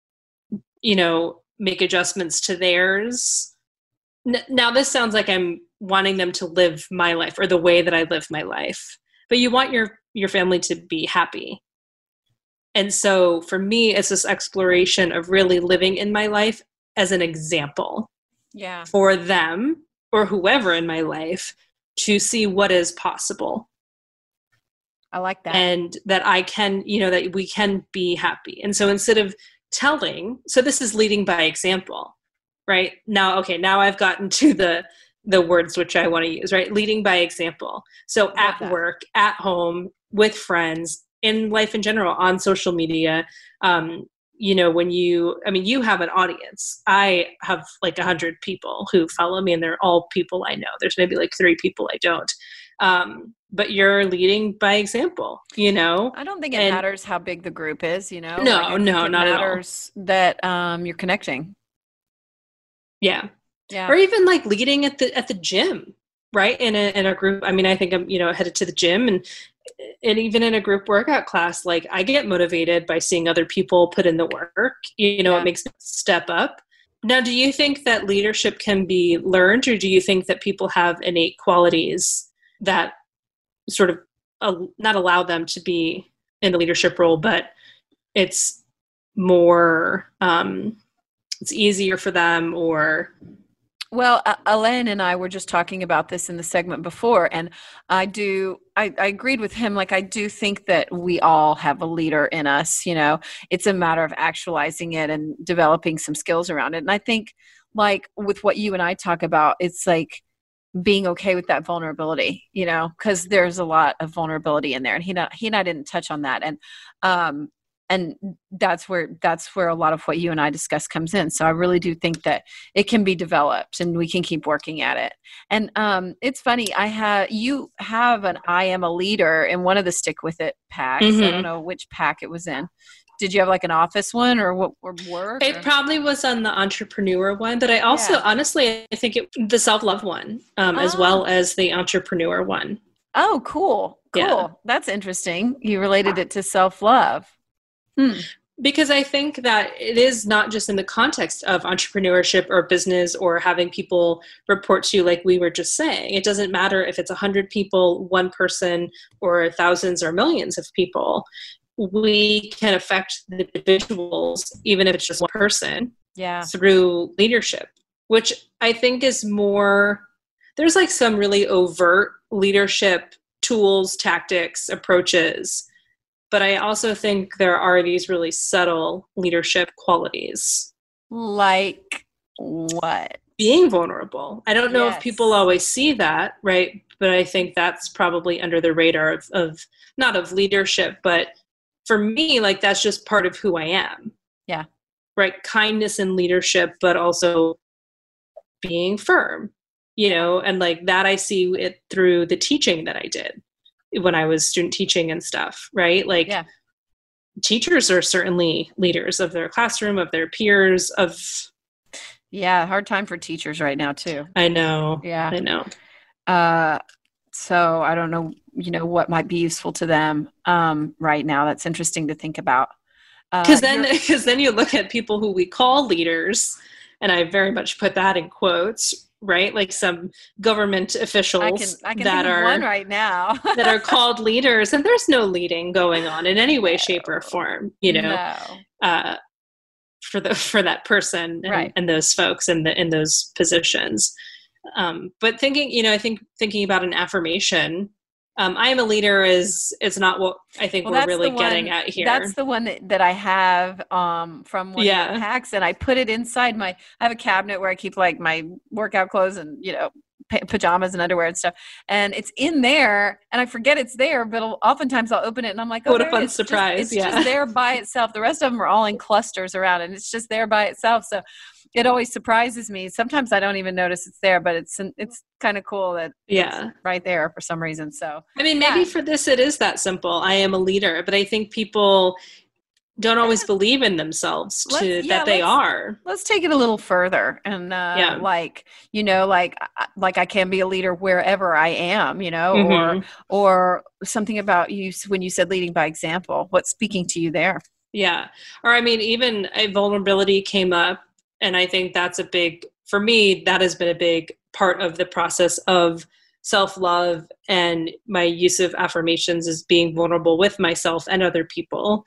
Speaker 5: make adjustments to theirs. Now this sounds like I'm wanting them to live my life or the way that I live my life, but you want your family to be happy. And so for me, it's this exploration of really living in my life as an example for them or whoever in my life to see what is possible.
Speaker 3: I like that.
Speaker 5: And that I can, that we can be happy. And so instead of so this is leading by example, right? Now I've gotten to the words which I want to use, right? Leading by example. So at work, at home, with friends, in life in general, on social media, when you have an audience. I have like 100 people who follow me and they're all people I know. There's maybe like 3 people I don't. But you're leading by example, I
Speaker 3: don't think it matters how big the group is,
Speaker 5: No, not at all. It
Speaker 3: matters that you're connecting.
Speaker 5: Yeah. Yeah. Or even like leading at the gym, right? In a group. I mean, I think I'm, headed to the gym and even in a group workout class, like I get motivated by seeing other people put in the work, it makes me step up. Now, do you think that leadership can be learned, or do you think that people have innate qualities that sort of not allow them to be in a leadership role, but it's more, it's easier for them or...
Speaker 3: Well, Alain and I were just talking about this in the segment before, and I agreed with him. Like, I do think that we all have a leader in us, it's a matter of actualizing it and developing some skills around it. And I think like with what you and I talk about, it's like being okay with that vulnerability, because there's a lot of vulnerability in there, and he and I didn't touch on that. And And that's where a lot of what you and I discuss comes in. So I really do think that it can be developed and we can keep working at it. And it's funny, you have an I Am a Leader in one of the Stick With It packs. I don't know which pack it was in. Did you have like an office one or what, or work?
Speaker 5: It probably was on the entrepreneur one, but I also, honestly, I think the self-love one, as well as the entrepreneur one.
Speaker 3: Oh, cool.
Speaker 5: Yeah.
Speaker 3: That's interesting. You related it to self-love.
Speaker 5: Because I think that it is not just in the context of entrepreneurship or business or having people report to you, like we were just saying. It doesn't matter if it's 100 people, one person, or thousands or millions of people. We can affect the individuals, even if it's just one person, through leadership, which I think is more, there's like some really overt leadership tools, tactics, approaches. But I also think there are these really subtle leadership qualities.
Speaker 3: Like what?
Speaker 5: Being vulnerable. I don't know if people always see that, right? But I think that's probably under the radar of not of leadership, but for me, like that's just part of who I am.
Speaker 3: Yeah.
Speaker 5: Right? Kindness and leadership, but also being firm, and like that I see it through the teaching that I did when I was student teaching and stuff, right? Like teachers are certainly leaders of their classroom, of their peers,
Speaker 3: hard time for teachers right now too.
Speaker 5: I know.
Speaker 3: Yeah.
Speaker 5: I know.
Speaker 3: So I don't know, what might be useful to them right now. That's interesting to think about.
Speaker 5: Because then you look at people who we call leaders, and I very much put that in quotes, right? Like some government officials
Speaker 3: I can that are one right now
Speaker 5: that are called leaders, and there's no leading going on in any way, shape, or form. For that person and those folks in those positions. But thinking about an affirmation. I am a leader is not what I think we're really getting at here.
Speaker 3: That's the one that I have from one of the packs, and I put it inside I have a cabinet where I keep like my workout clothes and pajamas and underwear and stuff, and it's in there, and I forget it's there, but oftentimes I'll open it and I'm like,
Speaker 5: what a fun surprise!
Speaker 3: It's just there by itself. The rest of them are all in clusters around, and it's just there by itself. So it always surprises me. Sometimes I don't even notice it's there, but it's kind of cool that it's right there for some reason. So
Speaker 5: I mean, maybe for this it is that simple. I am a leader, but I think people don't always believe in themselves that they are.
Speaker 3: Let's take it a little further, and like I can be a leader wherever I am, or something about you when you said leading by example. What's speaking to you there?
Speaker 5: Yeah, or I mean, even vulnerability came up. And I think that's for me, that has been a big part of the process of self-love, and my use of affirmations is being vulnerable with myself and other people.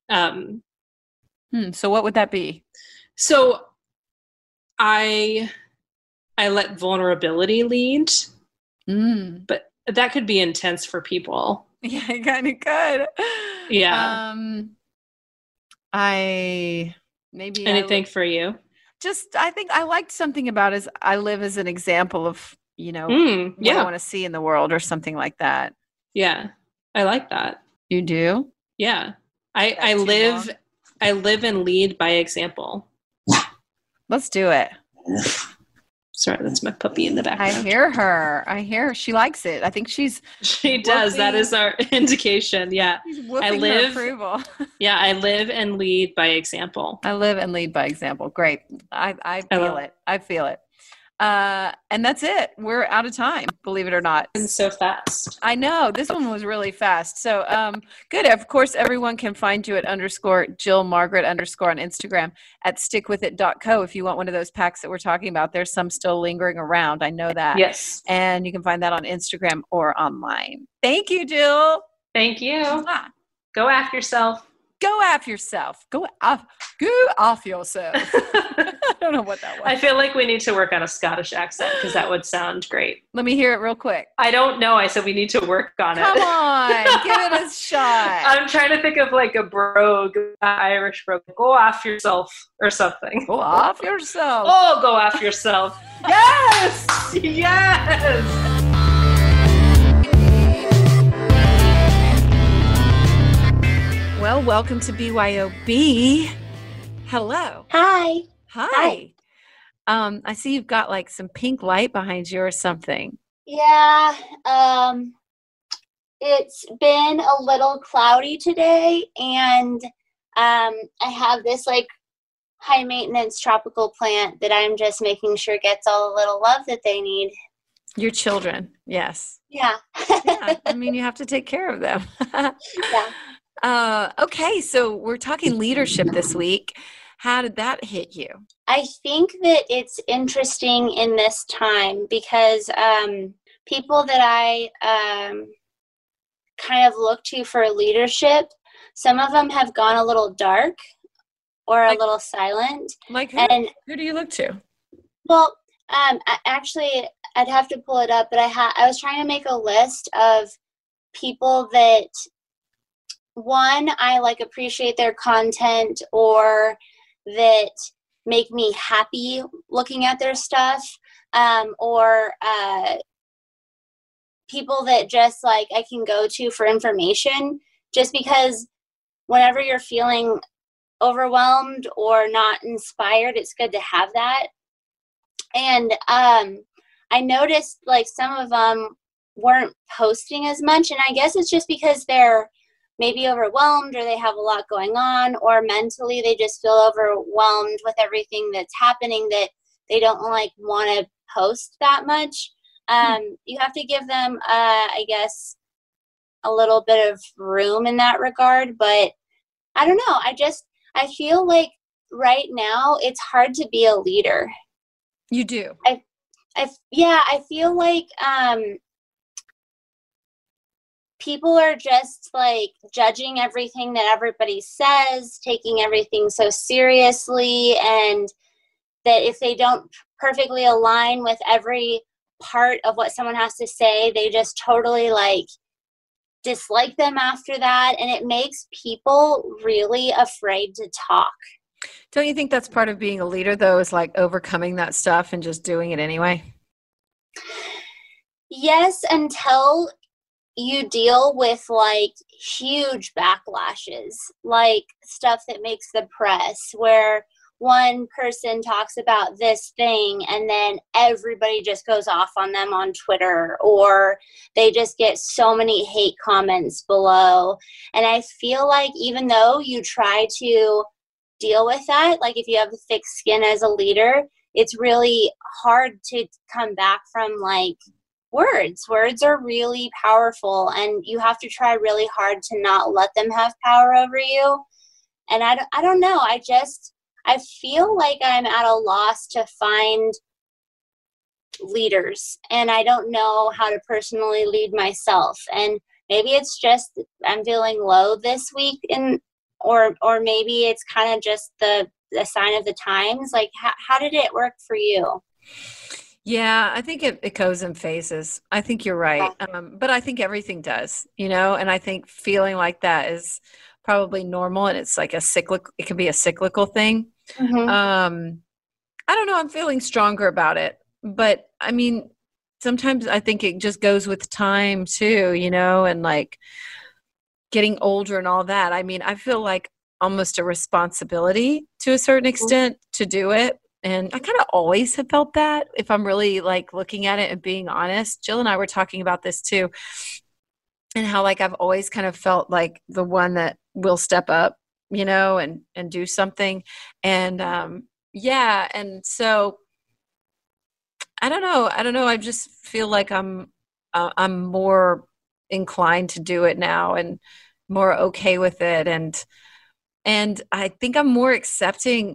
Speaker 3: So what would that be?
Speaker 5: So I let vulnerability lead, but that could be intense for people.
Speaker 3: Yeah, it kind of could.
Speaker 5: Yeah. Anything for you?
Speaker 3: I think I liked something about I live as an example of, what I want to see in the world or something like that.
Speaker 5: Yeah. I like that.
Speaker 3: You do?
Speaker 5: Yeah. I live and lead by example.
Speaker 3: Let's do it.
Speaker 5: Sorry, that's my puppy in the background.
Speaker 3: I hear her. She likes it. I think she
Speaker 5: does. That is our indication. Yeah.
Speaker 3: She's whooping her approval.
Speaker 5: Yeah. I live and lead by example.
Speaker 3: I live and lead by example. Great. I feel it. I feel it. And that's it. We're out of time, believe it or not.
Speaker 5: And so fast.
Speaker 3: I know. This one was really fast. So good. Of course, everyone can find you at _Jill Margaret_ on Instagram, at stickwithit.co if you want one of those packs that we're talking about. There's some still lingering around. I know that.
Speaker 5: Yes.
Speaker 3: And you can find that on Instagram or online. Thank you, Jill.
Speaker 5: Thank you. Go after yourself.
Speaker 3: Go off yourself. Go off yourself. I don't know what that was.
Speaker 5: I feel like we need to work on a Scottish accent because that would sound great.
Speaker 3: Let me hear it real quick.
Speaker 5: I don't know. I said we need to work on it.
Speaker 3: Come on. Give it a shot.
Speaker 5: I'm trying to think of like a brogue, Irish brogue. Go off yourself or something.
Speaker 3: Go off yourself.
Speaker 5: Oh, go off yourself. Yes. Yes.
Speaker 3: Well, welcome to BYOB. Hello.
Speaker 6: Hi.
Speaker 3: Hi. I see you've got like some pink light behind you or something.
Speaker 6: Yeah, it's been a little cloudy today, and I have this like high maintenance tropical plant that I'm just making sure gets all the little love that they need.
Speaker 3: Your children, yes.
Speaker 6: Yeah.
Speaker 3: Yeah, I mean, you have to take care of them.
Speaker 6: Yeah.
Speaker 3: Okay, so we're talking leadership this week. How did that hit you?
Speaker 6: I think that it's interesting in this time because people that I kind of look to for leadership, some of them have gone a little dark or a little silent.
Speaker 3: Like who?
Speaker 6: And
Speaker 3: Who do you look to?
Speaker 6: well, actually, I'd have to pull it up, but I was trying to make a list of people that, one, I like appreciate their content or that make me happy looking at their stuff, or people that just like I can go to for information, just because whenever you're feeling overwhelmed or not inspired, it's good to have that. And I noticed like some of them weren't posting as much, and I guess it's just because they're maybe overwhelmed or they have a lot going on, or mentally they just feel overwhelmed with everything that's happening that they don't like want to post that much. You have to give them, I guess, a little bit of room in that regard, but I don't know. I feel like right now it's hard to be a leader.
Speaker 3: You do.
Speaker 6: I feel like people are just like judging everything that everybody says, taking everything so seriously, and that if they don't perfectly align with every part of what someone has to say, they just totally like dislike them after that, and it makes people really afraid to talk.
Speaker 3: Don't you think that's part of being a leader, though, is like overcoming that stuff and just doing it anyway?
Speaker 6: Yes, until you deal with like huge backlashes, like stuff that makes the press, where one person talks about this thing and then everybody just goes off on them on Twitter, or they just get so many hate comments below. And I feel like even though you try to deal with that, like if you have the thick skin as a leader, it's really hard to come back from like words. Words are really powerful, and you have to try really hard to not let them have power over you. And I don't know. I feel like I'm at a loss to find leaders, and I don't know how to personally lead myself. And maybe it's just I'm feeling low this week, or maybe it's kind of just the sign of the times. Like, how did it work for you?
Speaker 3: Yeah, I think it goes in phases. I think you're right. But I think everything does, and I think feeling like that is probably normal, and it's like it can be a cyclical thing.
Speaker 6: Mm-hmm.
Speaker 3: I don't know. I'm feeling stronger about it, but I mean, sometimes I think it just goes with time too, and like getting older and all that. I mean, I feel like almost a responsibility to a certain extent to do it. And I kind of always have felt that, if I'm really like looking at it and being honest. Jill and I were talking about this too, and how like I've always kind of felt like the one that will step up, and do something. And yeah, and so I don't know. I just feel like I'm more inclined to do it now, and more okay with it, and I think I'm more accepting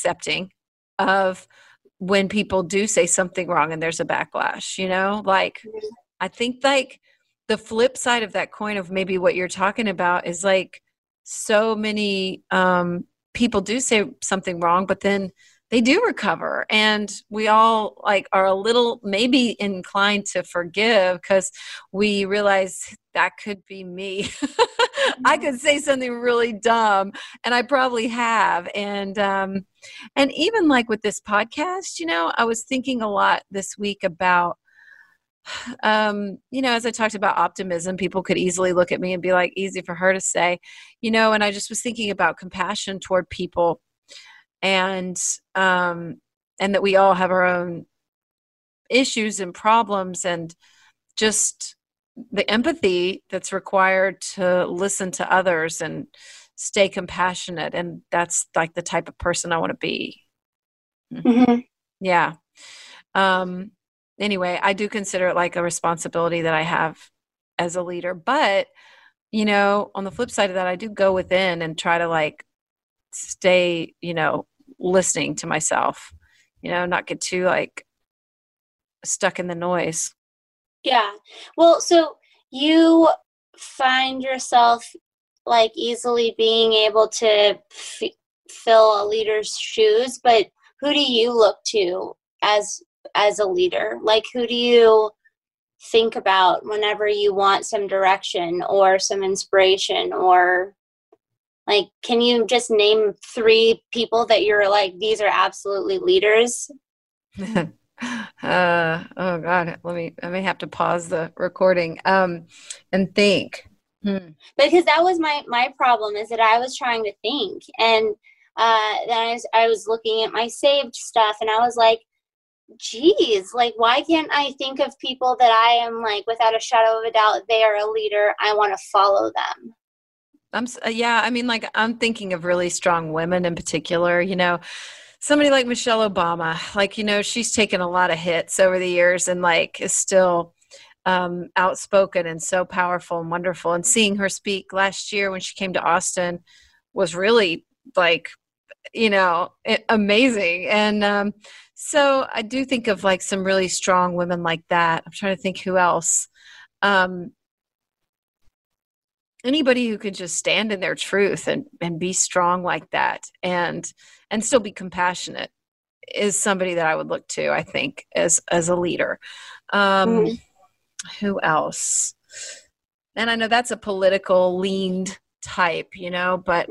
Speaker 3: of when people do say something wrong and there's a backlash, like I think like the flip side of that coin of maybe what you're talking about is like so many people do say something wrong, but then they do recover, and we all like are a little maybe inclined to forgive because we realize that could be me. I could say something really dumb, and I probably have. And even like with this podcast, I was thinking a lot this week about as I talked about optimism, people could easily look at me and be like, easy for her to say, and I just was thinking about compassion toward people, and that we all have our own issues and problems, and just the empathy that's required to listen to others and stay compassionate. And that's like the type of person I want to be.
Speaker 6: Mm-hmm.
Speaker 3: Yeah. Anyway, I do consider it like a responsibility that I have as a leader, but on the flip side of that, I do go within and try to like stay, listening to myself, not get too like stuck in the noise.
Speaker 6: Yeah. Well, so you find yourself like easily being able to fill a leader's shoes, but who do you look to as a leader? Like, who do you think about whenever you want some direction or some inspiration, or like, can you just name 3 people that you're like, these are absolutely leaders?
Speaker 3: Oh God, I may have to pause the recording and think.
Speaker 6: Because that was my problem, is that I was trying to think, and then I was looking at my saved stuff, and I was like, geez, like, why can't I think of people that I am like, without a shadow of a doubt, they are a leader, I want to follow them?
Speaker 3: I'm thinking of really strong women in particular, somebody like Michelle Obama, like, she's taken a lot of hits over the years and like is still outspoken and so powerful and wonderful. And seeing her speak last year when she came to Austin was really like, amazing. And so I do think of like some really strong women like that. I'm trying to think who else. Anybody who could just stand in their truth and be strong like that and still be compassionate is somebody that I would look to, I think, as a leader. Who else? And I know that's a political leaned type, but,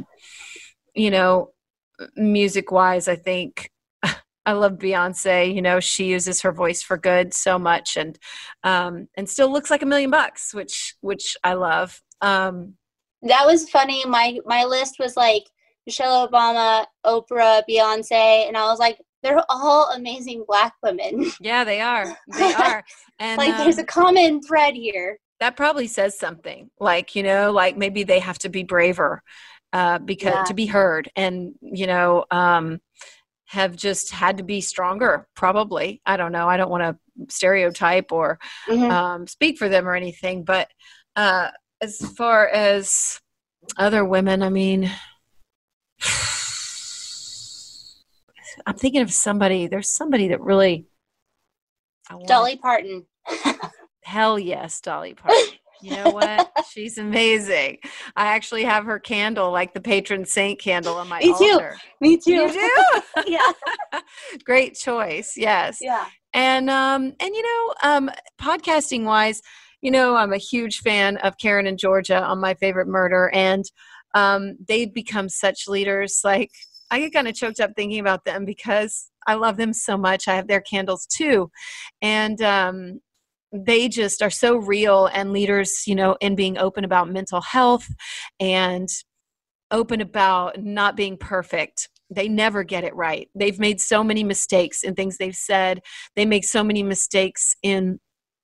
Speaker 3: music wise, I think I love Beyonce. She uses her voice for good so much and still looks like $1 million, which I love.
Speaker 6: That was funny. My list was like Michelle Obama, Oprah, Beyonce, and I was like, they're all amazing Black women.
Speaker 3: Yeah, they are. They are. And
Speaker 6: like, there's a common thread here.
Speaker 3: That probably says something. Like, like maybe they have to be braver to be heard, and have just had to be stronger. Probably. I don't know. I don't want to stereotype or speak for them or anything, but as far as other women, I mean, I'm thinking of somebody. There's somebody that really.
Speaker 6: Dolly Parton.
Speaker 3: Hell yes, Dolly Parton. You know what? She's amazing. I actually have her candle, like the patron saint candle, on my altar.
Speaker 6: Me too.
Speaker 3: You do?
Speaker 6: Yeah.
Speaker 3: Great choice. Yes.
Speaker 6: Yeah.
Speaker 3: And podcasting wise, I'm a huge fan of Karen and Georgia on My Favorite Murder, and they've become such leaders. Like, I get kind of choked up thinking about them because I love them so much. I have their candles too. And they just are so real and leaders, in being open about mental health and open about not being perfect. They never get it right. They've made so many mistakes in things they've said. They make so many mistakes in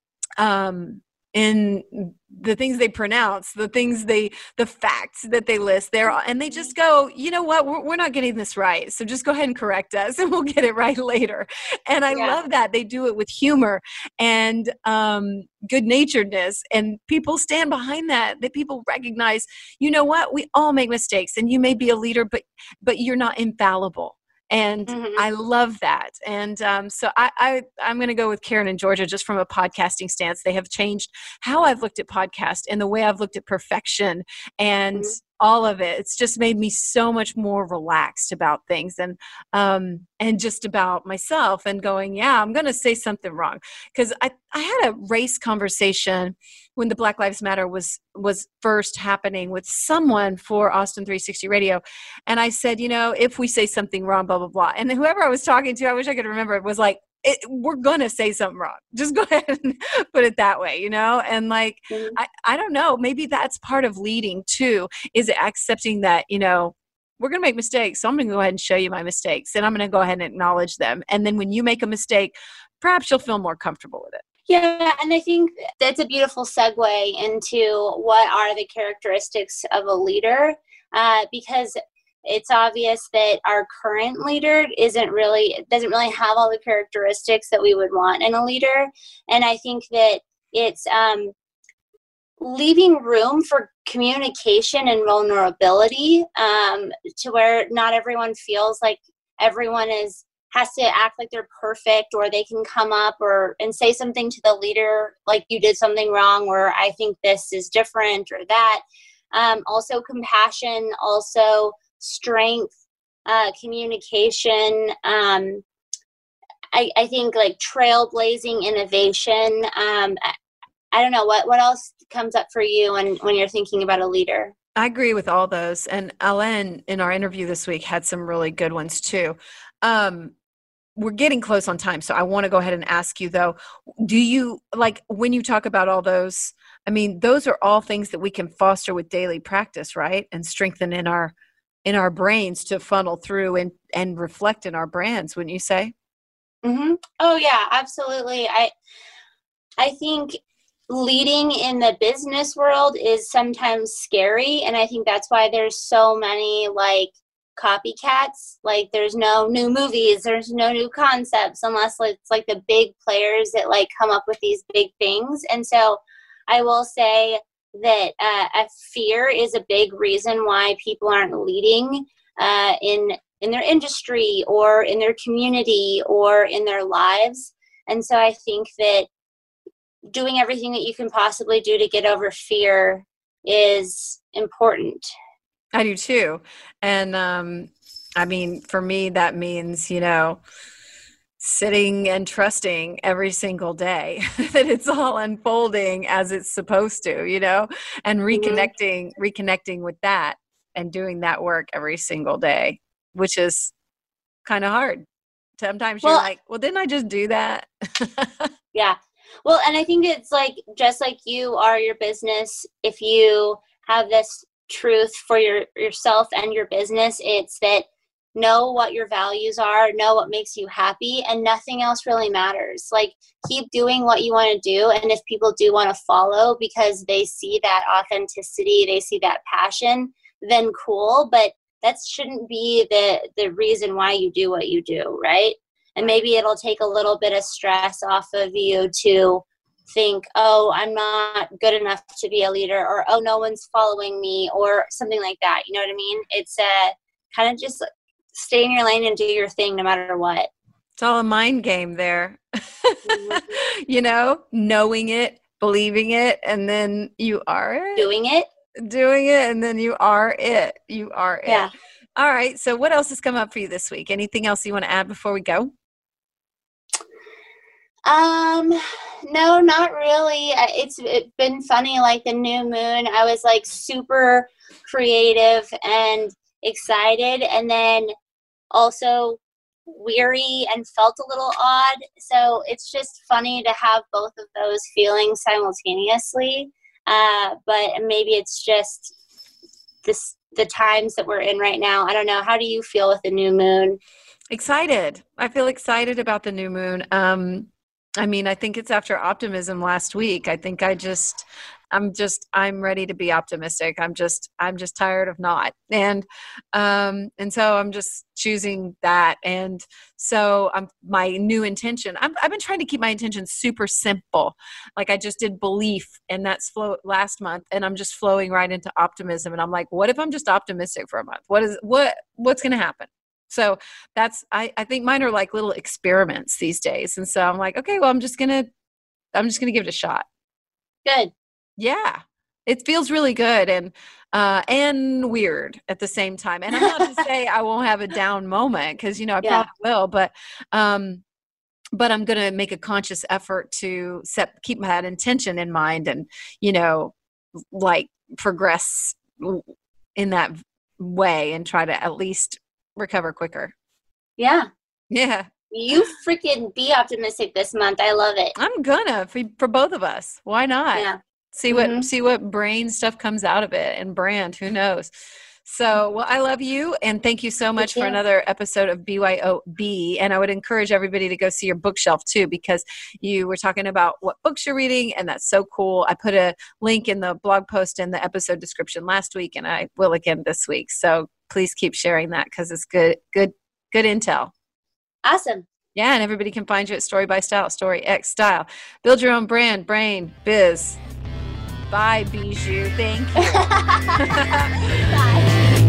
Speaker 3: the things they pronounce, the facts that they list there, and they just go, you know what, we're not getting this right, so just go ahead and correct us and we'll get it right later. And I love that they do it with humor and good-naturedness, and people stand behind that people recognize, you know what, we all make mistakes, and you may be a leader, but you're not infallible. And I love that. And so I'm going to go with Karen and Georgia just from a podcasting stance. They have changed how I've looked at podcast and the way I've looked at perfection and all of it. It's just made me so much more relaxed about things and just about myself and going, yeah, I'm going to say something wrong. Because I had a race conversation when the Black Lives Matter was first happening with someone for Austin 360 Radio. And I said, if we say something wrong, blah, blah, blah. And whoever I was talking to, I wish I could remember, it was like, we're going to say something wrong. Just go ahead and put it that way, And like, I don't know, maybe that's part of leading too, is accepting that, we're going to make mistakes. So I'm going to go ahead and show you my mistakes, and I'm going to go ahead and acknowledge them. And then when you make a mistake, perhaps you'll feel more comfortable with it.
Speaker 6: Yeah, and I think that's a beautiful segue into what are the characteristics of a leader, because it's obvious that our current leader doesn't really have all the characteristics that we would want in a leader. And I think that it's leaving room for communication and vulnerability, to where not everyone feels like everyone has to act like they're perfect, or they can come up and say something to the leader like, you did something wrong, or I think this is different, or that. Also compassion, also strength, communication. I think like trailblazing innovation. I don't know what else comes up for you when you're thinking about a leader.
Speaker 3: I agree with all those. And Alain, in our interview this week, had some really good ones too. We're getting close on time, so I want to go ahead and ask you though, do you, like, when you talk about all those, I mean, those are all things that we can foster with daily practice, right? And strengthen in our brains to funnel through and reflect in our brands, wouldn't you say?
Speaker 6: Mm-hmm. Oh yeah, absolutely. I think leading in the business world is sometimes scary, and I think that's why there's so many like copycats. Like, there's no new movies, there's no new concepts, unless it's like the big players that like come up with these big things. And so I will say that fear is a big reason why people aren't leading in their industry or in their community or in their lives. And so I think that doing everything that you can possibly do to get over fear is important.
Speaker 3: I do too. And I mean, for me, that means, sitting and trusting every single day that it's all unfolding as it's supposed to, and reconnecting with that and doing that work every single day, which is kind of hard. Sometimes you're like, well, didn't I just do that?
Speaker 6: Yeah. Well, and I think it's like, just like you are your business, if you have this truth for yourself and your business, it's that know what your values are, know what makes you happy, and nothing else really matters. Like, keep doing what you want to do, and if people do want to follow because they see that authenticity, they see that passion, then cool, but that shouldn't be the reason why you do what you do, right? And maybe it'll take a little bit of stress off of you to think, oh, I'm not good enough to be a leader, or oh, no one's following me, or something like that. You know what I mean? It's kind of just stay in your lane and do your thing no matter what.
Speaker 3: It's all a mind game there. Knowing it, believing it, and then you are it. Doing it, and then you are it. You are
Speaker 6: it. Yeah.
Speaker 3: All right. So what else has come up for you this week? Anything else you want to add before we go?
Speaker 6: No, not really. It's been funny, like the new moon, I was like super creative and excited, and then also weary and felt a little odd. So it's just funny to have both of those feelings simultaneously. But maybe it's just the times that we're in right now. I don't know. How do you feel with the new moon?
Speaker 3: Excited. I feel excited about the new moon. I mean, I think it's after optimism last week. I think I'm ready to be optimistic. I'm just tired of not. And so I'm just choosing that. And so my new intention, I've been trying to keep my intention super simple. Like, I just did belief, and that's last month, and I'm just flowing right into optimism. And I'm like, what if I'm just optimistic for a month? What's going to happen? So that's, I think mine are like little experiments these days. And so I'm like, okay, well, I'm just going to give it a shot.
Speaker 6: Good.
Speaker 3: Yeah. It feels really good and weird at the same time. And I'm not to say I won't have a down moment, because, I probably will, but I'm going to make a conscious effort to keep that intention in mind and, like progress in that way and try to at least recover quicker.
Speaker 6: Yeah.
Speaker 3: Yeah.
Speaker 6: You freaking be optimistic this month. I love it.
Speaker 3: I'm gonna for both of us. Why not?
Speaker 6: Yeah.
Speaker 3: See what brain stuff comes out of it, and brand, who knows? So, well, I love you, and thank you so much for another episode of BYOB. And I would encourage everybody to go see your bookshelf too, because you were talking about what books you're reading, and that's so cool. I put a link in the blog post in the episode description last week, and I will again this week. So please keep sharing that, because it's good intel.
Speaker 6: Awesome.
Speaker 3: Yeah, and everybody can find you at Story by Style, Story X Style. Build your own brand, brain, biz. Bye, Bijou. Thank you.
Speaker 6: Bye.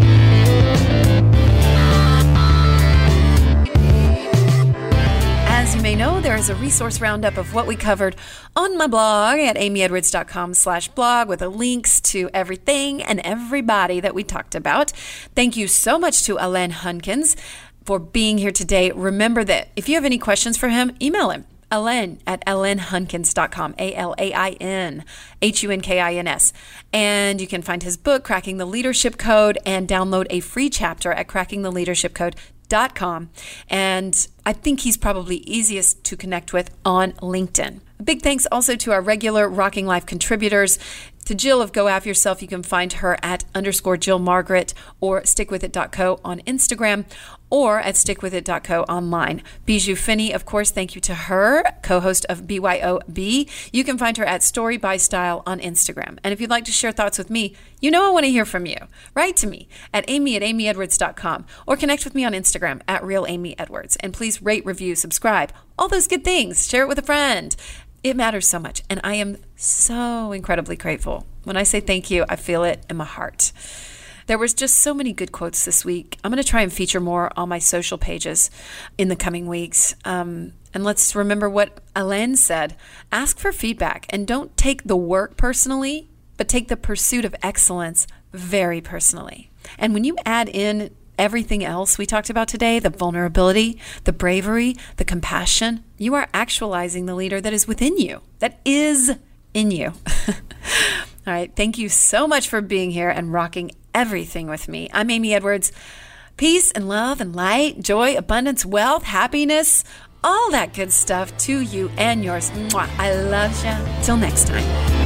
Speaker 3: As you may know, there is a resource roundup of what we covered on my blog at amyedwards.com/blog with links to everything and everybody that we talked about. Thank you so much to Alain Hunkins for being here today. Remember that if you have any questions for him, email him. Alain at alainhunkins.com, ALAINHUNKINS. And you can find his book, Cracking the Leadership Code, and download a free chapter at crackingtheleadershipcode.com. And I think he's probably easiest to connect with on LinkedIn. A big thanks also to our regular Rocking Life contributors. To Jill of Go Af Yourself, you can find her at _Jill Margaret or stickwithit.co on Instagram, or at stickwithit.co online. Bijou Finney, of course, thank you to her, co-host of BYOB. You can find her at Story by Style on Instagram. And if you'd like to share thoughts with me, you know I want to hear from you. Write to me at amy@amyedwards.com, or connect with me on Instagram at RealAmyEdwards. And please rate, review, subscribe, all those good things. Share it with a friend. It matters so much, and I am so incredibly grateful. When I say thank you, I feel it in my heart. There was just so many good quotes this week. I'm going to try and feature more on my social pages in the coming weeks. And let's remember what Alain said. Ask for feedback, and don't take the work personally, but take the pursuit of excellence very personally. And when you add in everything else we talked about today, the vulnerability, the bravery, the compassion, you are actualizing the leader that is within you, that is in you. All right. Thank you so much for being here and rocking everything with me. I'm Amy Edwards. Peace and love and light, joy, abundance, wealth, happiness, all that good stuff to you and yours. Mwah. I love you. Till next time.